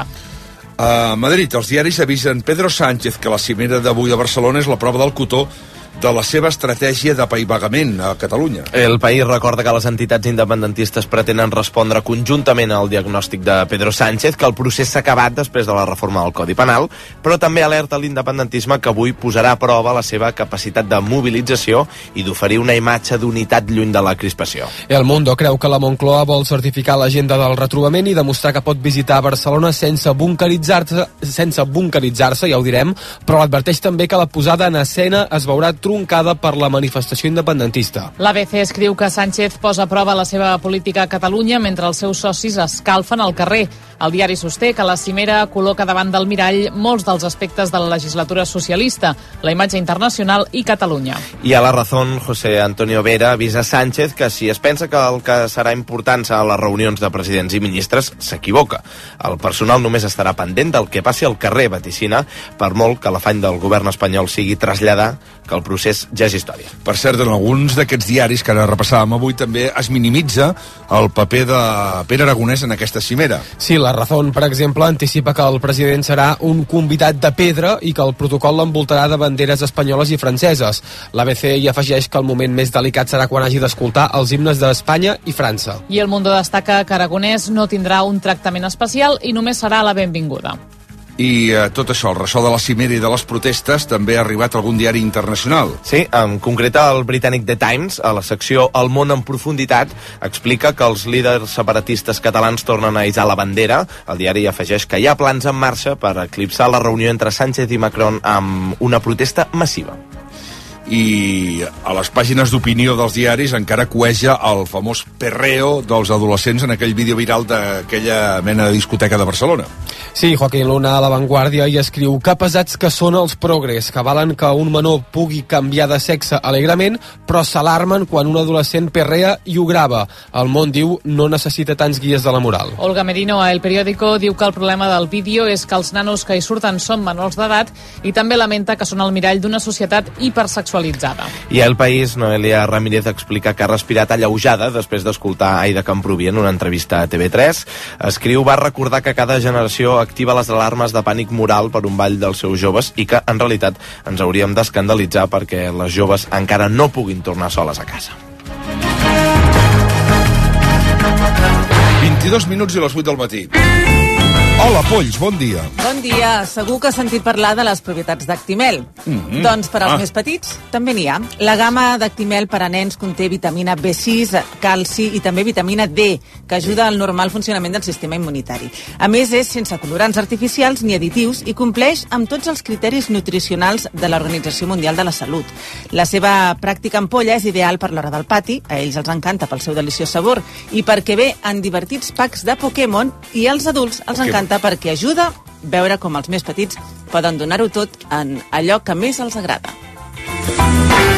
A Madrid, els diaris avisen Pedro Sánchez que la cimera d'avui a Barcelona és la prova del cotó de la seva estratègia d'apaivagament a Catalunya. El País recorda que les entitats independentistes pretenen respondre conjuntament al diagnòstic de Pedro Sánchez, que el procés s'ha acabat després de la reforma del Codi Penal, però també alerta l'independentisme que avui posarà a prova la seva capacitat de mobilització i d'oferir una imatge d'unitat lluny de la crispació. El Mundo creu que la Moncloa vol certificar l'agenda del retrobament i demostrar que pot visitar Barcelona sense bunkeritzar-se, ja ho direm, però adverteix també que la posada en escena es veurà truncada per la manifestació independentista. L'ABC escriu que Sánchez posa a prova la seva política a Catalunya mentre els seus socis escalfen al carrer. El diari sosté que la cimera col·loca davant del mirall molts dels aspectes de la legislatura socialista, la imatge internacional i Catalunya. I a La Razón, José Antonio Vera avisa Sánchez que si es pensa que el que serà important serà les reunions de presidents i ministres, s'equivoca. El personal només estarà pendent del que passi al carrer, vaticina, per molt que l'afany del govern espanyol sigui traslladar que el procés ja és història. Per cert, en alguns d'aquests diaris que ara repassàvem avui també es minimitza el paper de Pere Aragonès en aquesta cimera. Sí, La Razón, per exemple, anticipa que el president serà un convidat de pedra i que el protocol l'envoltarà de banderes espanyoles i franceses. L'ABC hi afegeix que el moment més delicat serà quan hagi d'escoltar els himnes d'Espanya i França. I el Mundo destaca que Aragonès no tindrà un tractament especial i només serà la benvinguda. I tot això, el ressò de la cimera i de les protestes, també ha arribat a algun diari internacional. Sí, en concret el britànic The Times, a la secció El món en profunditat, explica que els líders separatistes catalans tornen a hissar la bandera. El diari afegeix que hi ha plans en marxa per eclipsar la reunió entre Sánchez i Macron amb una protesta massiva. I a les pàgines d'opinió dels diaris encara cueja el famós perreo dels adolescents en aquell vídeo viral d'aquella mena de discoteca de Barcelona. Sí, Joaquín Luna a La Vanguardia hi escriu que pesats que són els progres, que valen que un menor pugui canviar de sexe alegrement, però s'alarmen quan un adolescent perrea i ho grava. El món, diu, no necessita tants guies de la moral. Olga Merino a El Periódico diu que el problema del vídeo és que els nanos que hi surten són menors d'edat i també lamenta que són el mirall d'una societat hipersexualitzada. I El País, Noelia Ramírez explica que ha respirat alleujada després d'escoltar Aida Camproví en una entrevista a TV3. Escriu, va recordar que cada generació activa les alarmes de pànic moral per un ball dels seus joves i que, en realitat, ens hauríem d'escandalitzar perquè les joves encara no puguin tornar soles a casa. 22 minuts i les 8 del matí. Hola, Polls, bon dia. Bon dia. Segur que has sentit parlar de les propietats d'Actimel. Doncs per als més petits també n'hi ha. La gamma d'Actimel per a nens conté vitamina B6, calci i també vitamina D, que ajuda al normal funcionament del sistema immunitari. A més, és sense colorants artificials ni additius i compleix amb tots els criteris nutricionals de l'Organització Mundial de la Salut. La seva pràctica ampolla és ideal per l'hora del pati, a ells els encanta pel seu deliciós sabor, i perquè ve en divertits packs de Pokémon, i als adults els encanta perquè ajuda a veure com els més petits poden donar-ho tot en allò que més els agrada.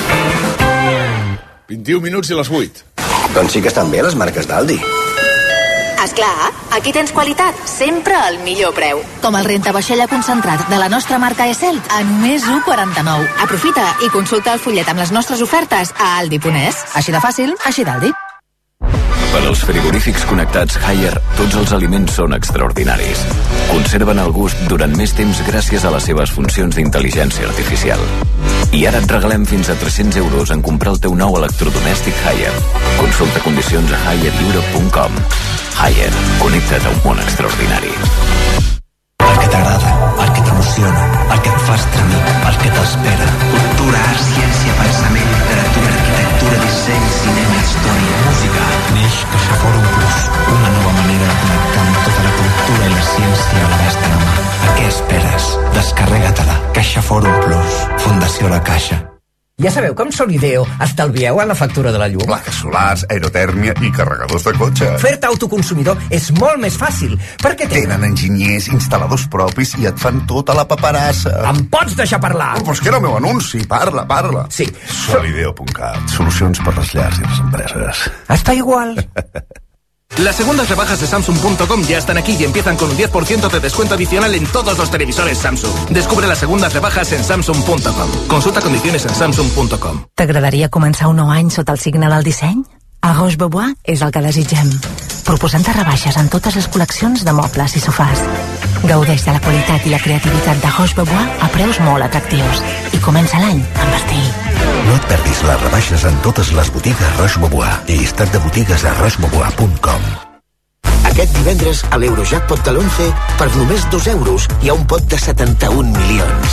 21 minuts i les 8. Doncs sí que estan bé les marques d'Aldi. Esclar, aquí tens qualitat, sempre al millor preu. Com el rentavaixella concentrat de la nostra marca Esselt a només 1,49. Aprofita i consulta el fullet amb les nostres ofertes a aldi.es. Així de fàcil, així d'Aldi. Per als frigorífics connectats Haier, tots els aliments són extraordinaris. Conserven el gust durant més temps gràcies a les seves funcions d'intel·ligència artificial. I ara et regalem fins a 300 euros en comprar el teu nou electrodomèstic Haier. Consulta condicions a haiereurope.com. Haier, connecta't a un món extraordinari. El que t'agrada, el que t'emociona, el que et fa estremir, el que t'espera. Cultura, art, ciència, pensament, literatura, arquitectura, disseny, cinema, història, música. Neix CaixaForum Plus, una nova manera de connectar amb tota la cultura i la ciència a l'abast de la mà. A què esperes? Descarrega-te-la. CaixaForum Plus, Fundació La Caixa. Ja sabeu com Solideo estalvieu a la factura de la llum? Plaques solars, aerotèrmia i carregadors de cotxe. Fer-te autoconsumidor és molt més fàcil, perquè tenen enginyers, instal·ladors propis i et fan tota la paperassa. Em pots deixar parlar? Però és que era el meu anunci, parla. Sí. Solideo.cat, solucions per les llars i les empreses. Està igual. Las segundas rebajas de Samsung.com ya están aquí y empiezan con un 10% de descuento adicional en todos los televisores Samsung. Descubre las segundas rebajas en Samsung.com. Consulta condiciones en Samsung.com. T'agradaria començar un nou any sota el signe del disseny? A Roche-Beaubois és el que desitgem. Proposant-te rebaixes en totes les col·leccions de mobles i sofàs. Gaudeix de la qualitat i la creativitat de Roche-Beaubois a preus molt atractius. I comença l'any amb estil. No et perdis les rebaixes en totes les botigues Roche-Beaubois i llistat de botigues a rochebeaubois.com. Aquest divendres a l'Eurojackpot de l'11 per només 2 euros hi ha un pot de 71 milions.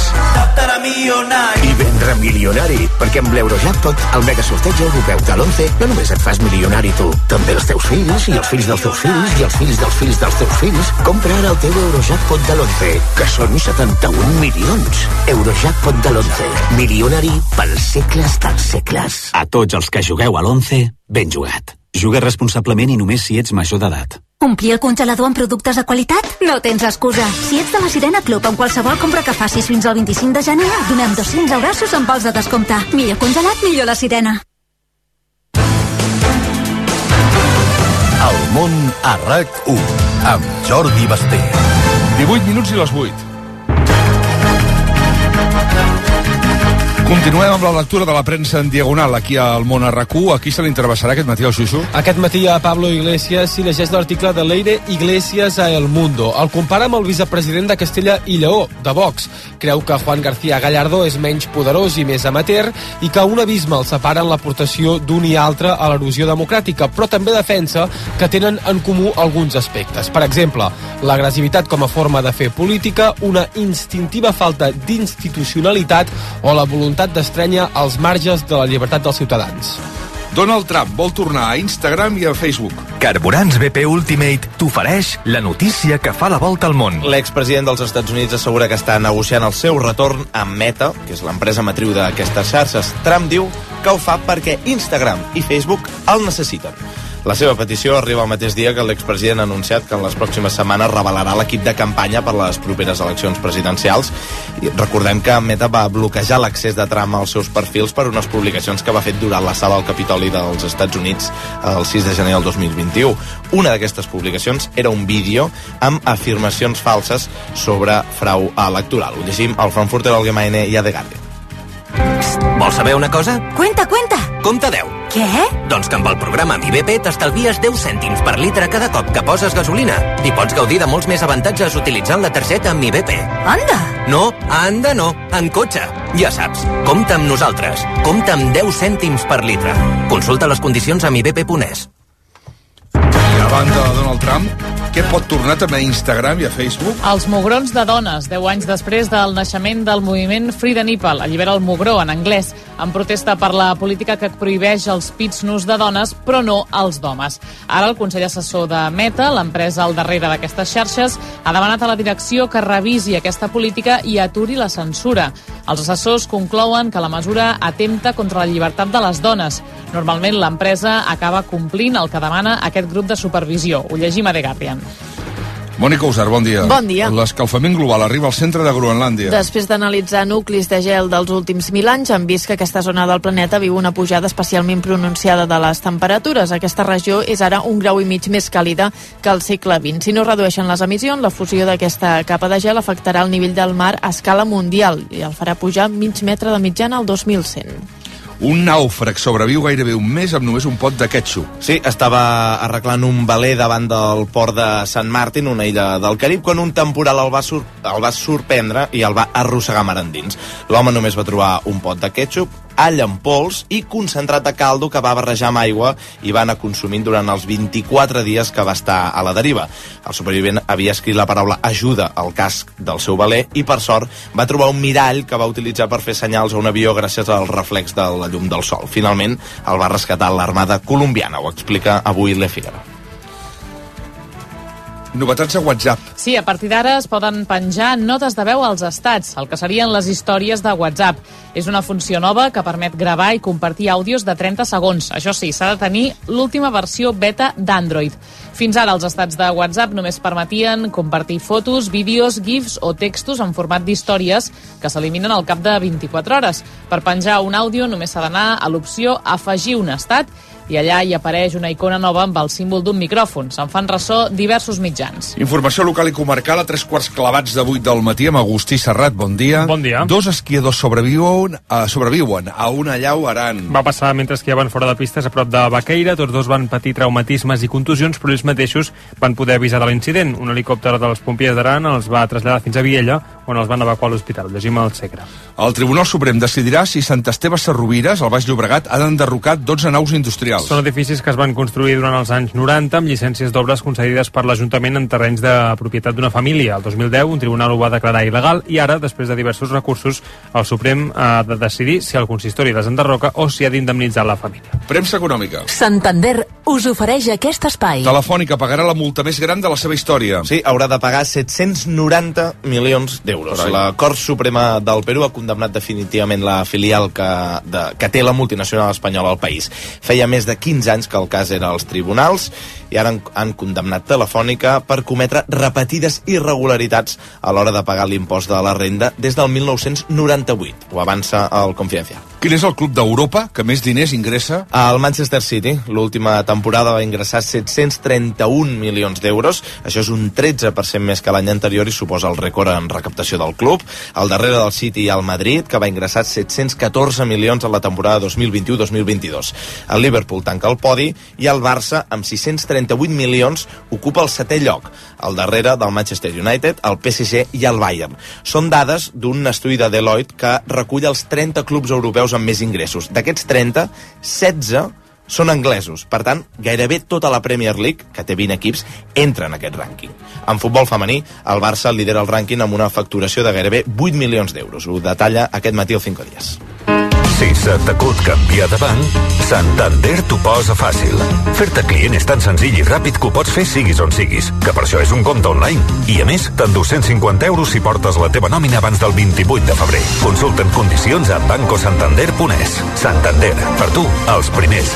I vendre milionari, perquè amb l'Eurojackpot, el megasorteig europeu de l'11, no només et fas milionari tu, també els teus fills i els fills dels teus fills i els fills dels fills dels teus fills. Compra ara el teu Eurojackpot de l'11, que són 71 milions. Eurojackpot de l'11, milionari pels segles dels segles. A tots els que jugueu a l'11, ben jugat. Juga responsablement i només si ets major d'edat. Omplir el congelador amb productes de qualitat? No tens excusa. Si ets de la Sirena Club, amb qualsevol compra que facis fins al 25 de gener, donem 200 eurassos en vols de descompte. Millor congelat, millor la Sirena. El món a RAC1 amb Jordi Basté. 18 minuts i les 8. Continuem amb la lectura de la premsa en diagonal aquí al Món a RAC1. A qui se l'intervessarà aquest matí al Xuxu? Aquest matí a Pablo Iglesias s'hi llegeix l'article de Leire Iglesias a El Mundo. El compara amb el vicepresident de Castella i Lleó, de Vox. Creu que Juan García Gallardo és menys poderós i més amateur i que un abisme el separa en l'aportació d'un i altre a l'erosió democràtica, però també defensa que tenen en comú alguns aspectes. Per exemple, l'agressivitat com a forma de fer política, una instintiva falta d'institucionalitat o la voluntat d'estrènyer als marges de la llibertat dels ciutadans. Donald Trump vol tornar a Instagram i a Facebook. Carburants BP Ultimate t'ofereix la notícia que fa la volta al món. L'expresident dels Estats Units assegura que està negociant el seu retorn amb Meta, que és l'empresa matriu d'aquestes xarxes. Trump diu que ho fa perquè Instagram i Facebook el necessiten. La seva petició arriba el mateix dia que l'expresident ha anunciat que en les pròximes setmanes revelarà l'equip de campanya per les properes eleccions presidencials. I recordem que Meta va bloquejar l'accés de Trump als seus perfils per unes publicacions que va fer durant la sala al Capitoli dels Estats Units el 6 de gener del 2021. Una d'aquestes publicacions era un vídeo amb afirmacions falses sobre frau electoral. Ho llegim al Frankfurter Allgemeine i a The Guardian. Vols saber una cosa? Cuenta. Compte 10. Què? Doncs que amb el programa Mi BP t'estalvies 10 cèntims per litre cada cop que poses gasolina i pots gaudir de molts més avantatges utilitzant la targeta Mi BP. Anda! No, en cotxe. Ja saps, compta amb nosaltres. Compta amb 10 cèntims per litre. Consulta les condicions a mibp.es. I a banda de Donald Trump, què pot tornar també a Instagram i a Facebook? Els mugrons de dones, 10 anys després del naixement del moviment Free the Nipple, allibera el mugró en anglès, en protesta per la política que prohibeix els pits nus de dones, però no els d'homes. Ara el Consell Assessor de Meta, l'empresa al darrere d'aquestes xarxes, ha demanat a la direcció que revisi aquesta política i aturi la censura. Els assessors conclouen que la mesura atempta contra la llibertat de les dones. Normalment l'empresa acaba complint el que demana aquest grup de supervisió. Ho llegim a The Guardian. Mònica Usar, bon dia. Bon dia. L'escalfament global arriba al centre de Groenlàndia. Després d'analitzar nuclis de gel dels últims 1.000 anys, han vist que aquesta zona del planeta viu una pujada especialment pronunciada de les temperatures. Aquesta regió és ara 1,5 graus més càlida que al segle XX. Si no redueixen les emissions, la fusió d'aquesta capa de gel afectarà el nivell del mar a escala mundial i el farà pujar mig metre de mitjana al 2100. Un nàufrag sobreviu gairebé un mes amb només un pot de ketchup. Sí, estava arreglant un veler davant del port de Sant Martin, una illa del Carib, quan un temporal el va sorprendre i el va arrossegar mar endins. L'home només va trobar un pot de ketchup, all en pols i concentrat de caldo que va barrejar amb aigua i va anar consumint durant els 24 dies que va estar a la deriva. El supervivent havia escrit la paraula ajuda al casc del seu veler i, per sort, va trobar un mirall que va utilitzar per fer senyals a un avió gràcies al reflex de la llum del sol. Finalment, el va rescatar l'Armada colombiana, ho explica avui Le Figaro. Novetats a WhatsApp. Sí, a partir d'ara es poden penjar notes de veu als estats, el que serien les històries de WhatsApp. És una funció nova que permet gravar i compartir àudios de 30 segons. Això sí, s'ha de tenir l'última versió beta d'Android. Fins ara els estats de WhatsApp només permetien compartir fotos, vídeos, gifs o textos en format d'històries que s'eliminen al cap de 24 hores. Per penjar un àudio només s'ha d'anar a l'opció afegir un estat i allà hi apareix una icona nova amb el símbol d'un micròfon. Se'n fan ressò diversos mitjans. Informació local i comarcal a 3:15 de 8 del matí amb Agustí Serrat. Bon dia. Bon dia. 2 esquiadors sobreviuen a una llau Aran. Va passar mentre esquiaven fora de pistes a prop de Baqueira. Tots dos van patir traumatismes i contusions, però ells mateixos van poder avisar de l'incident. Un helicòpter dels pompiers d'Aran els va traslladar fins a Viella, on els van evacuar a l'hospital. Llegim al Segre. El Tribunal Suprem decidirà si Sant Esteve Sesrovires, al Baix Llobregat, ha d'enderrocar 12 naus industrials. Són edificis que es van construir durant els anys 90 amb llicències d'obres concedides per l'Ajuntament en terrenys de propietat d'una família. El 2010 un tribunal ho va declarar il·legal i ara, després de diversos recursos, el Suprem ha de decidir si el consistori les enderroca o si ha d'indemnitzar la família. Premsa econòmica. Santander us ofereix aquest espai. Telefònica pagarà la multa més gran de la seva història. Sí, haurà de pagar 790 milions d'euros. La Cort Suprema del Perú ha condemnat definitivament la filial que té la multinacional espanyola al país. Feia més de 15 anys que el cas era als tribunals i ara han condemnat Telefònica per cometre repetides irregularitats a l'hora de pagar l'impost de la renda des del 1998. Ho avança el Confidencial. Quin és el club d'Europa que més diners ingressa? El Manchester City. L'última temporada va ingressar 731 milions d'euros. Això és un 13% més que l'any anterior i suposa el rècord en recaptació del club. Al darrere del City hi ha el Madrid, que va ingressar 714 milions en la temporada 2021-2022. El Liverpool tanca el podi i el Barça, amb 638 milions, ocupa el 7è lloc, al darrere del Manchester United, el PSG i el Bayern. Són dades d'un estudi de Deloitte que recull els 30 clubs europeus amb més ingressos. D'aquests 30, 16 són anglesos. Per tant, gairebé tota la Premier League, que té 20 equips, entra en aquest rànquing. En futbol femení, el Barça lidera el rànquing amb una facturació de gairebé 8 milions d'euros. Ho detalla aquest matí el 5 dies. Si se t'acut canviar de banc, Santander t'ho posa fàcil. Fer-te client és tan senzill i ràpid que ho pots fer siguis on siguis, que per això és un compte online. I a més, t'endús 150 euros si portes la teva nòmina abans del 28 de febrer. Consulta'n condicions a bancosantander.es. Santander, per tu, els primers.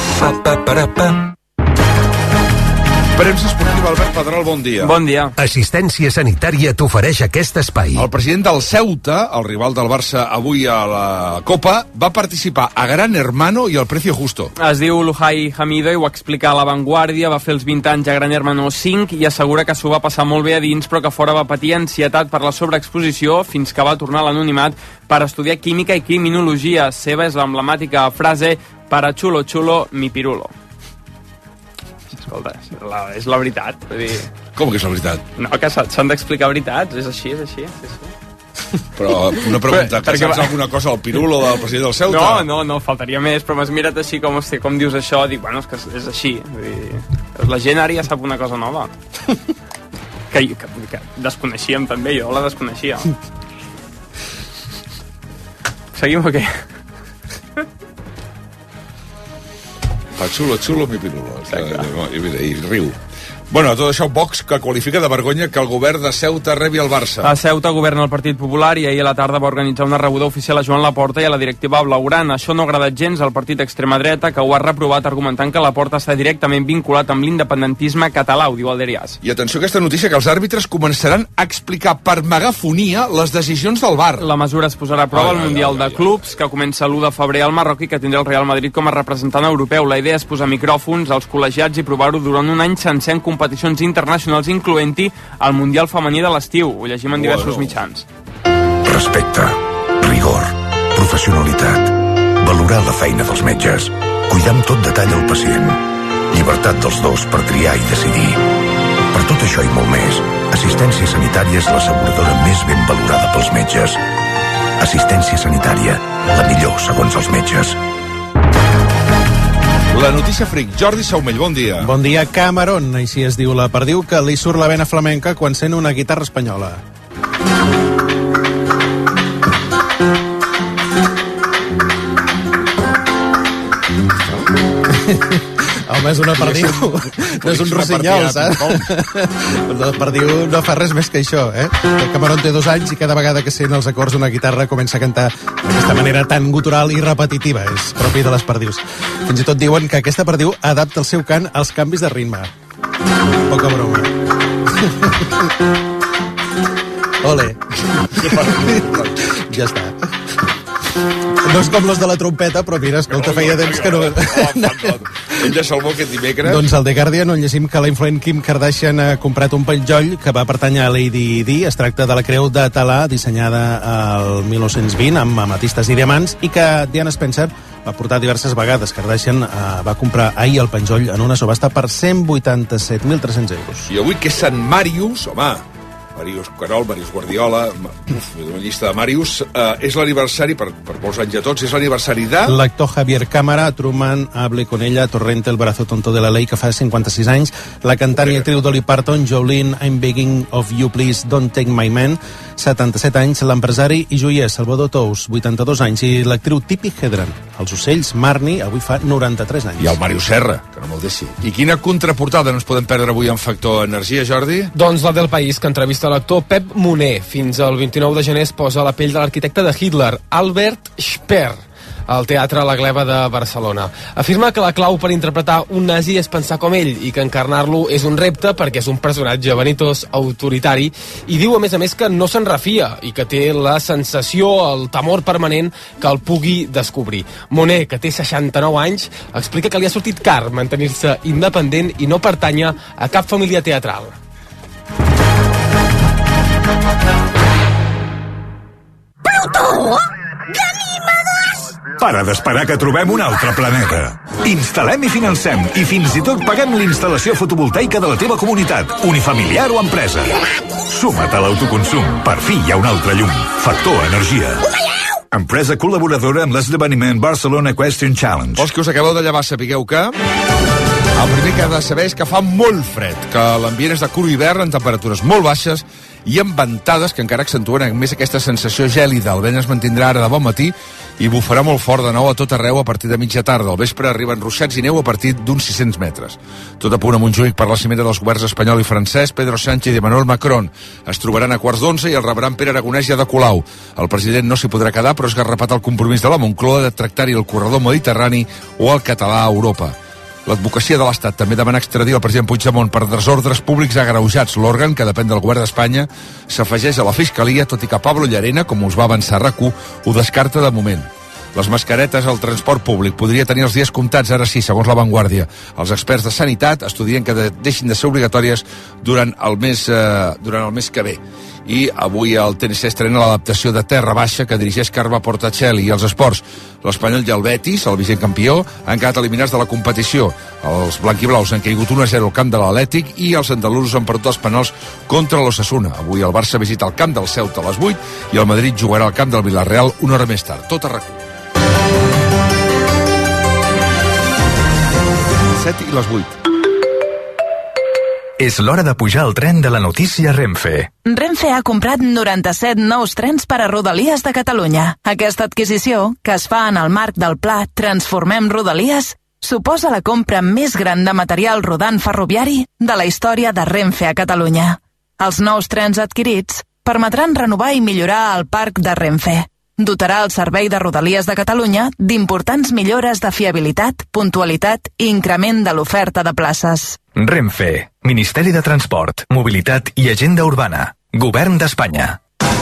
Premsa esportiva, Albert Pedrol, bon dia. Bon dia. Assistència sanitària t'ofereix aquest espai. El president del Ceuta, el rival del Barça avui a la Copa, va participar a Gran Hermano i al Precio Justo. Es diu Luhai Hamido i ho explica a La Vanguardia. Va fer els 20 anys a Gran Hermano 5 i assegura que s'ho va passar molt bé a dins, però que fora va patir ansietat per la sobreexposició fins que va tornar a l'anonimat per estudiar química i criminologia. Seva és l'emblemàtica frase «Para chulo chulo mi pirulo». Escolta, és la veritat. Vull dir... Com que és la veritat? No, que s'han d'explicar veritats. És així, és així. Sí. Però una pregunta, que saps alguna cosa al pirulo del president del Ceuta? No, faltaria més, però m'has mirat així com, hosti, com dius això, dic, bueno, és que és així. Vull dir, la gent ara ja sap una cosa nova. que desconeixíem també, jo la desconeixia. Seguim o què? fa xulo mi pirulo. I riu. Bueno, tot això Vox que qualifica de vergonya que el govern de Ceuta rebi el Barça. A Ceuta governa el Partit Popular i ahir a la tarda va organitzar una rebuda oficial a Joan Laporta i a la directiva blaugrana. Això no ha agradat gens al partit extrema dreta, que ho ha reprovat argumentant que Laporta està directament vinculat amb l'independentisme català, ho diu Alderiàs. I atenció a aquesta notícia, que els àrbitres començaran a explicar per megafonia les decisions del VAR. La mesura es posarà a prova al Mundial de Clubs, que comença l'1 de febrer al Marroc i que tindrà el Real Madrid com a representant europeu. La idea és posar micròfons als col·legiats i provar-ho durant un any sencer en competicions internacionals, incloent-hi el Mundial femení de l'estiu. Ho llegim en diversos mitjans. Respecte, rigor, professionalitat, valorar la feina dels metges, cuidar amb tot detall el pacient, llibertat dels dos per triar i decidir. Per tot això i molt més, Assistència Sanitària és l'asseguradora més ben valorada pels metges. Assistència Sanitària, la millor segons els metges. La notícia fric. Jordi Saumell, bon dia. Bon dia, Cameron. Així es diu la perdiu, que li surt la vena flamenca quan sent una guitarra espanyola. Home, és una perdiu. No és un rossinyol, saps? La perdiu no fa res més que això, eh? El Cameron té 2 anys i cada vegada que sent els acords d'una guitarra comença a cantar d'aquesta manera tan gutural i repetitiva. És propi de les perdius. Fins i tot diuen que aquesta perdiu adapta el seu cant als canvis de ritme. Poca broma. Ole. Ja està. No és com los de la trompeta, però mira, escolta, feia temps que no... Ell de Salmó aquest dimecres. Doncs al The Guardian on llegim que la influent Kim Kardashian ha comprat un penjoll que va pertànyer a Lady Di. Es tracta de la creu de Talà, dissenyada al 1920 amb ametistes i diamants, i que Diana Spencer va portar diverses vegades. Kardashian va comprar ahir el penjoll en una subhasta per 187.300 euros. I avui que és Sant Màrius, home, Màrius Querol, Màrius Guardiola, una llista de Màrius, és l'aniversari, per molts anys a tots, és l'aniversari de... L'actor Javier Cámara, Truman, Hable con ella, Torrente, El brazo tonto de la ley, que fa 56 anys, la cantant i actriu Dolly Parton, Jolene, I'm begging of you please, don't take my man, 77 anys, l'empresari i joier Salvador Tous, 82 anys, i l'actriu Tippi Hedren, Els ocells, Marnie, avui fa 93 anys. I el Màrius Serra, que no me'l deixi. I quina contraportada no ens podem perdre avui en Factor Energia, Jordi? Doncs la del País, que entrevista l'actor Pep Moner. Fins al 29 de gener es posa a la pell de l'arquitecte de Hitler, Albert Speer, al Teatre La Gleva de Barcelona. Afirma que la clau per interpretar un nazi és pensar com ell i que encarnar-lo és un repte perquè és un personatge vanitós, autoritari, i diu a més que no se'n refia i que té la sensació, el temor permanent que el pugui descobrir. Moner, que té 69 anys, explica que li ha sortit car mantenir-se independent i no pertànyer a cap família teatral. Plutó! Para d'esperar que trobem un altre planeta. Instal·lem i financem i fins i tot paguem l'instal·lació fotovoltaica de la teva comunitat, unifamiliar o empresa. Suma't a l'autoconsum. Per fi hi ha un altre llum. Factor Energia. Empresa col·laboradora amb l'esdeveniment Barcelona Equestrian Challenge. Vols que us acabeu de llevar, sapigueu que... El primer que ha de saber és que fa molt fred, que l'ambient és de cru hivern amb temperatures molt baixes i amb ventades que encara accentuen més aquesta sensació gèlida. El vent es mantindrà ara de bon matí i bufarà molt fort de nou a tot arreu a partir de mitja tarda. Al vespre arriben ruixats i neu a partir d'uns 600 metres. Tot a punt a Montjuïc per la cimera dels governs espanyol i francès, Pedro Sánchez i Emmanuel Macron es trobaran a quarts d'11 i el rebran Pere Aragonès i Ada Colau. El president no s'hi podrà quedar, però és garrapat el compromís de la Moncloa de tractar-hi el corredor mediterrani o el català a Europa. L'advocacia de l'Estat també demana extradir el president Puigdemont per desordres públics agreujats. L'òrgan, que depèn del govern d'Espanya, s'afegeix a la Fiscalia, tot i que Pablo Llarena, com us va avançar RAC1, ho descarta de moment. Les mascaretes al transport públic podria tenir els dies comptats, ara sí, segons La Vanguardia. Els experts de Sanitat estudien que deixin de ser obligatòries durant el mes que ve. I avui el TNC estrena l'adaptació de Terra Baixa que dirigeix Carme Portacelli. I els esports, l'Espanyol i el Betis, el vigent campió, han quedat eliminats de la competició. Els blanquiblaus han caigut 1-0 al camp de l'Atlètic i els andalusos han perdut els penals contra l'Osasuna. Avui el Barça visita el camp del Ceuta a les 8 i el Madrid jugarà al camp del Villarreal una hora més tard. Tot a RAC1. 7 i les 8. És l'hora de pujar al tren de la notícia Renfe. Renfe ha comprat 97 nous trens per a Rodalies de Catalunya. Aquesta adquisició, que es fa en el marc del pla Transformem Rodalies, suposa la compra més gran de material rodant ferroviari de la història de Renfe a Catalunya. Els nous trens adquirits permetran renovar i millorar el parc de Renfe. Dotarà el Servei de Rodalies de Catalunya d'importants millores de fiabilitat, puntualitat i increment de l'oferta de places. Renfe, Ministeri de Transport, Mobilitat i Agenda Urbana, Govern d'Espanya.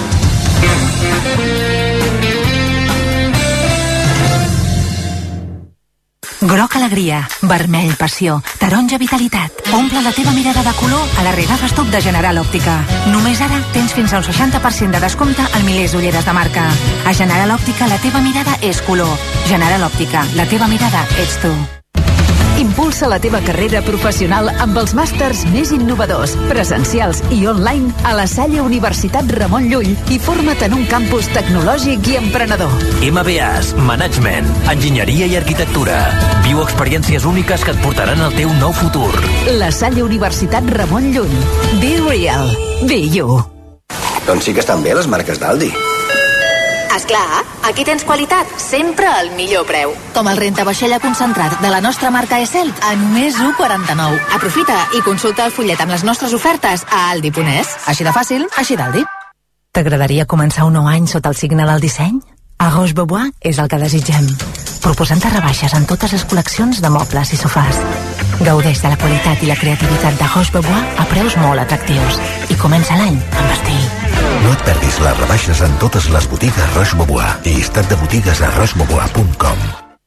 Groc alegria, vermell passió, taronja vitalitat. Omple la teva mirada de color a la Regafes Top de General Òptica. Només ara tens fins al 60% de descompte en milers d'ulleres de marca. A General Òptica la teva mirada és color. General Òptica, la teva mirada ets tu. Impulsa la teva carrera professional amb els màsters més innovadors, presencials i online a la Salle Universitat Ramon Llull i forma't en un campus tecnològic i emprenedor. MBAs, Management, Enginyeria i Arquitectura. Viu experiències úniques que et portaran al teu nou futur. La Salle Universitat Ramon Llull. Be real. Be you. Doncs sí que estan bé les marques d'Aldi. Esclar, aquí tens qualitat, sempre al millor preu. Com el rentavaixella concentrat de la nostra marca Essel a només 1,49. Aprofita i consulta el fullet amb les nostres ofertes a aldi.es. Així de fàcil, així d'Aldi. T'agradaria començar un nou any sota el signe del disseny? A Roche-Beaubois és el que desitgem. Proposant-te rebaixes en totes les col·leccions de mobles i sofàs. Gaudeix de la qualitat i la creativitat de Roche-Beaubois a preus molt atractius. I comença l'any amb estil. No et perdis les rebaixes en totes les botigues Roche-Beaubois i llistat de botigues a rochebeaubois.com.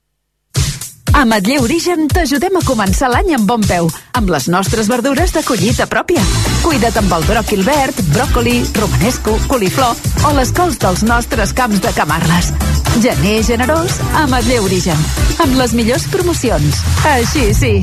A Matller Origen t'ajudem a començar l'any amb bon peu, amb les nostres verdures de collita pròpia. Cuida't amb el bròquil verd, bròcoli, romanesco, coliflor o les cols dels nostres camps de Camarles. Gener generós a Matller Origen, amb les millors promocions. Així sí.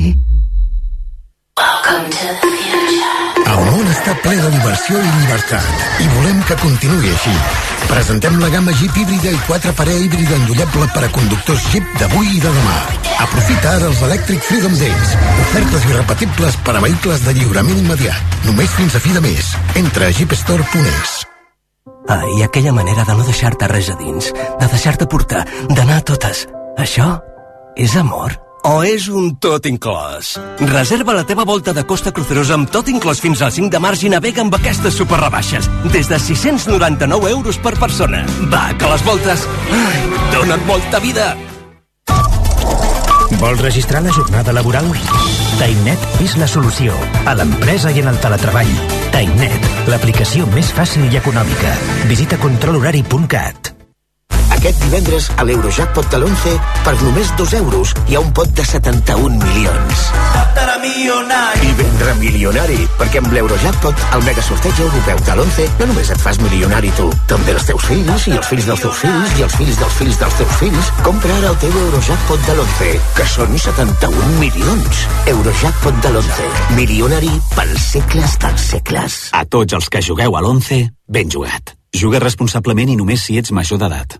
Welcome to the future. El món està ple de diversió i llibertat i volem que continuï així. Presentem la gamma Jeep híbrida i 4xe híbrida endollable per a conductors Jeep d'avui i de demà. Aprofita ara els Electric Freedom Days. Ofertes irrepetibles per a vehicles de lliurament immediat. Només fins a fi de mes. Entra a jeepstore.es. I aquella manera de no deixar-te res a dins, de deixar-te portar, d'anar a totes. Això és amor? O és un tot inclòs? Reserva la teva volta de Costa Cruceros amb tot inclòs fins al 5 de març i navega amb aquestes superrebaixes. Des de 699 euros per persona. Va, que les voltes donen molta vida. Vols registrar la jornada laboral? TimeNet és la solució a l'empresa i en el teletreball. TimeNet, l'aplicació més fàcil i econòmica. Visita controlhorari.cat. Aquest divendres a l'Eurojackpot de l'11 per només 2 euros hi ha un pot de 71 milions. I vendre milionari, perquè amb l'Eurojackpot, el mega sorteig europeu de l'11, no només et fas milionari tu, també els teus fills i els fills dels teus fills i els fills dels fills dels teus fills. Compra ara el teu Eurojackpot de l'11, que són 71 milions. Eurojackpot de l'11, milionari pels segles dels segles. A tots els que jugueu a l'11, ben jugat. Juga responsablement i només si ets major d'edat.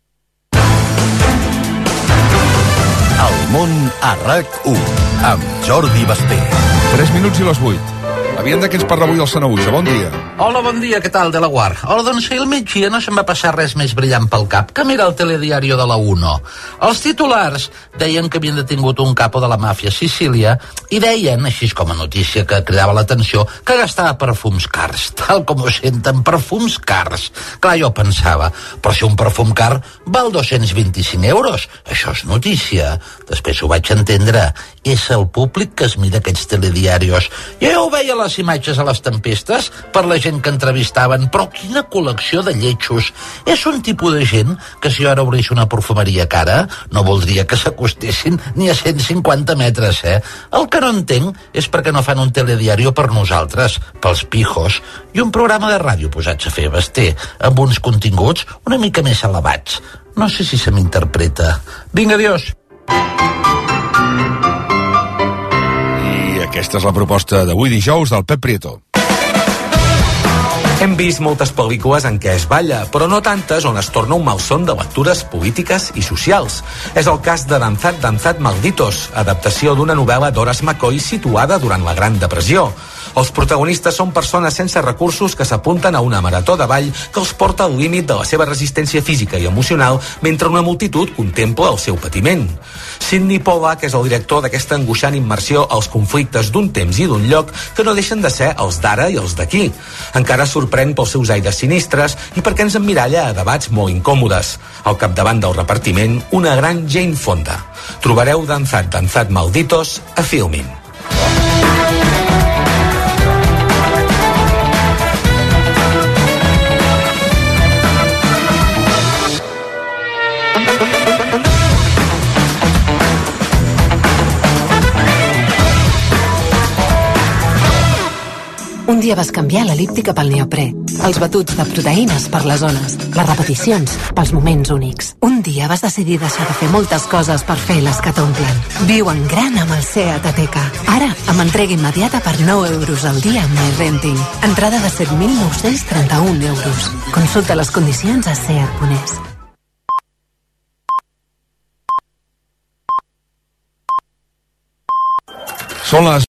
El món a RAC1 amb Jordi Basté. 3 minuts i les 8. Aviam de què ens parla avui el Sanauja. Bon dia. Hola, bon dia, què tal, de la Guard? Hola, doncs ahir al migdia no se'm va passar res més brillant pel cap que mirar el telediario de la 1. Els titulars deien que havien detingut un capo de la màfia a Sicília i deien, així com a notícia que cridava l'atenció, que gastava perfums cars, tal com ho senten, perfums cars. Clar, jo pensava, però si un perfum car val 225 euros, això és notícia. Després ho vaig entendre, és el públic que es mira aquests telediarios. Jo ja ho veia a les imatges a les tempestes per la gent que entrevistaven, però quina col·lecció de lletjos. És un tipus de gent que si jo ara obrís una perfumeria cara no voldria que s'acostessin ni a 150 metres, El que no entenc és perquè no fan un telediario per nosaltres, pels pijos, i un programa de ràdio posats a fer Basté, amb uns continguts una mica més elevats. No sé si se m'interpreta. Vinga, adiós. Aquesta és la proposta d'avui dijous del Pep Prieto. Hem vist moltes pel·lícules en què es balla, però no tantes on es torna un malson de lectures polítiques i socials. És el cas de Danzad, Danzad, Malditos, adaptació d'una novel·la d'Horace McCoy situada durant la Gran Depressió. Els protagonistes són persones sense recursos que s'apunten a una marató de ball que els porta al límit de la seva resistència física i emocional mentre una multitud contempla el seu patiment. Sidney Pollack és el director d'aquesta angoixant immersió als conflictes d'un temps i d'un lloc que no deixen de ser els d'ara i els d'aquí. Encara sorprèn pels seus aires sinistres i perquè ens emmiralla a debats molt incòmodes. Al capdavant del repartiment, una gran Jane Fonda. Trobareu Danzad Malditos a Filmin. Un dia vas canviar l'elíptica pel neoprè, els batuts de proteïnes per les zones, les repeticions pels moments únics. Un dia vas decidir deixar de fer moltes coses per fer les que t'omplen. Viu en gran amb el Seat Ateca. Ara, amb entrega immediata per 9 euros al dia amb MyRenting. Entrada de 7.931 euros. Consulta les condicions a seat.es. Són les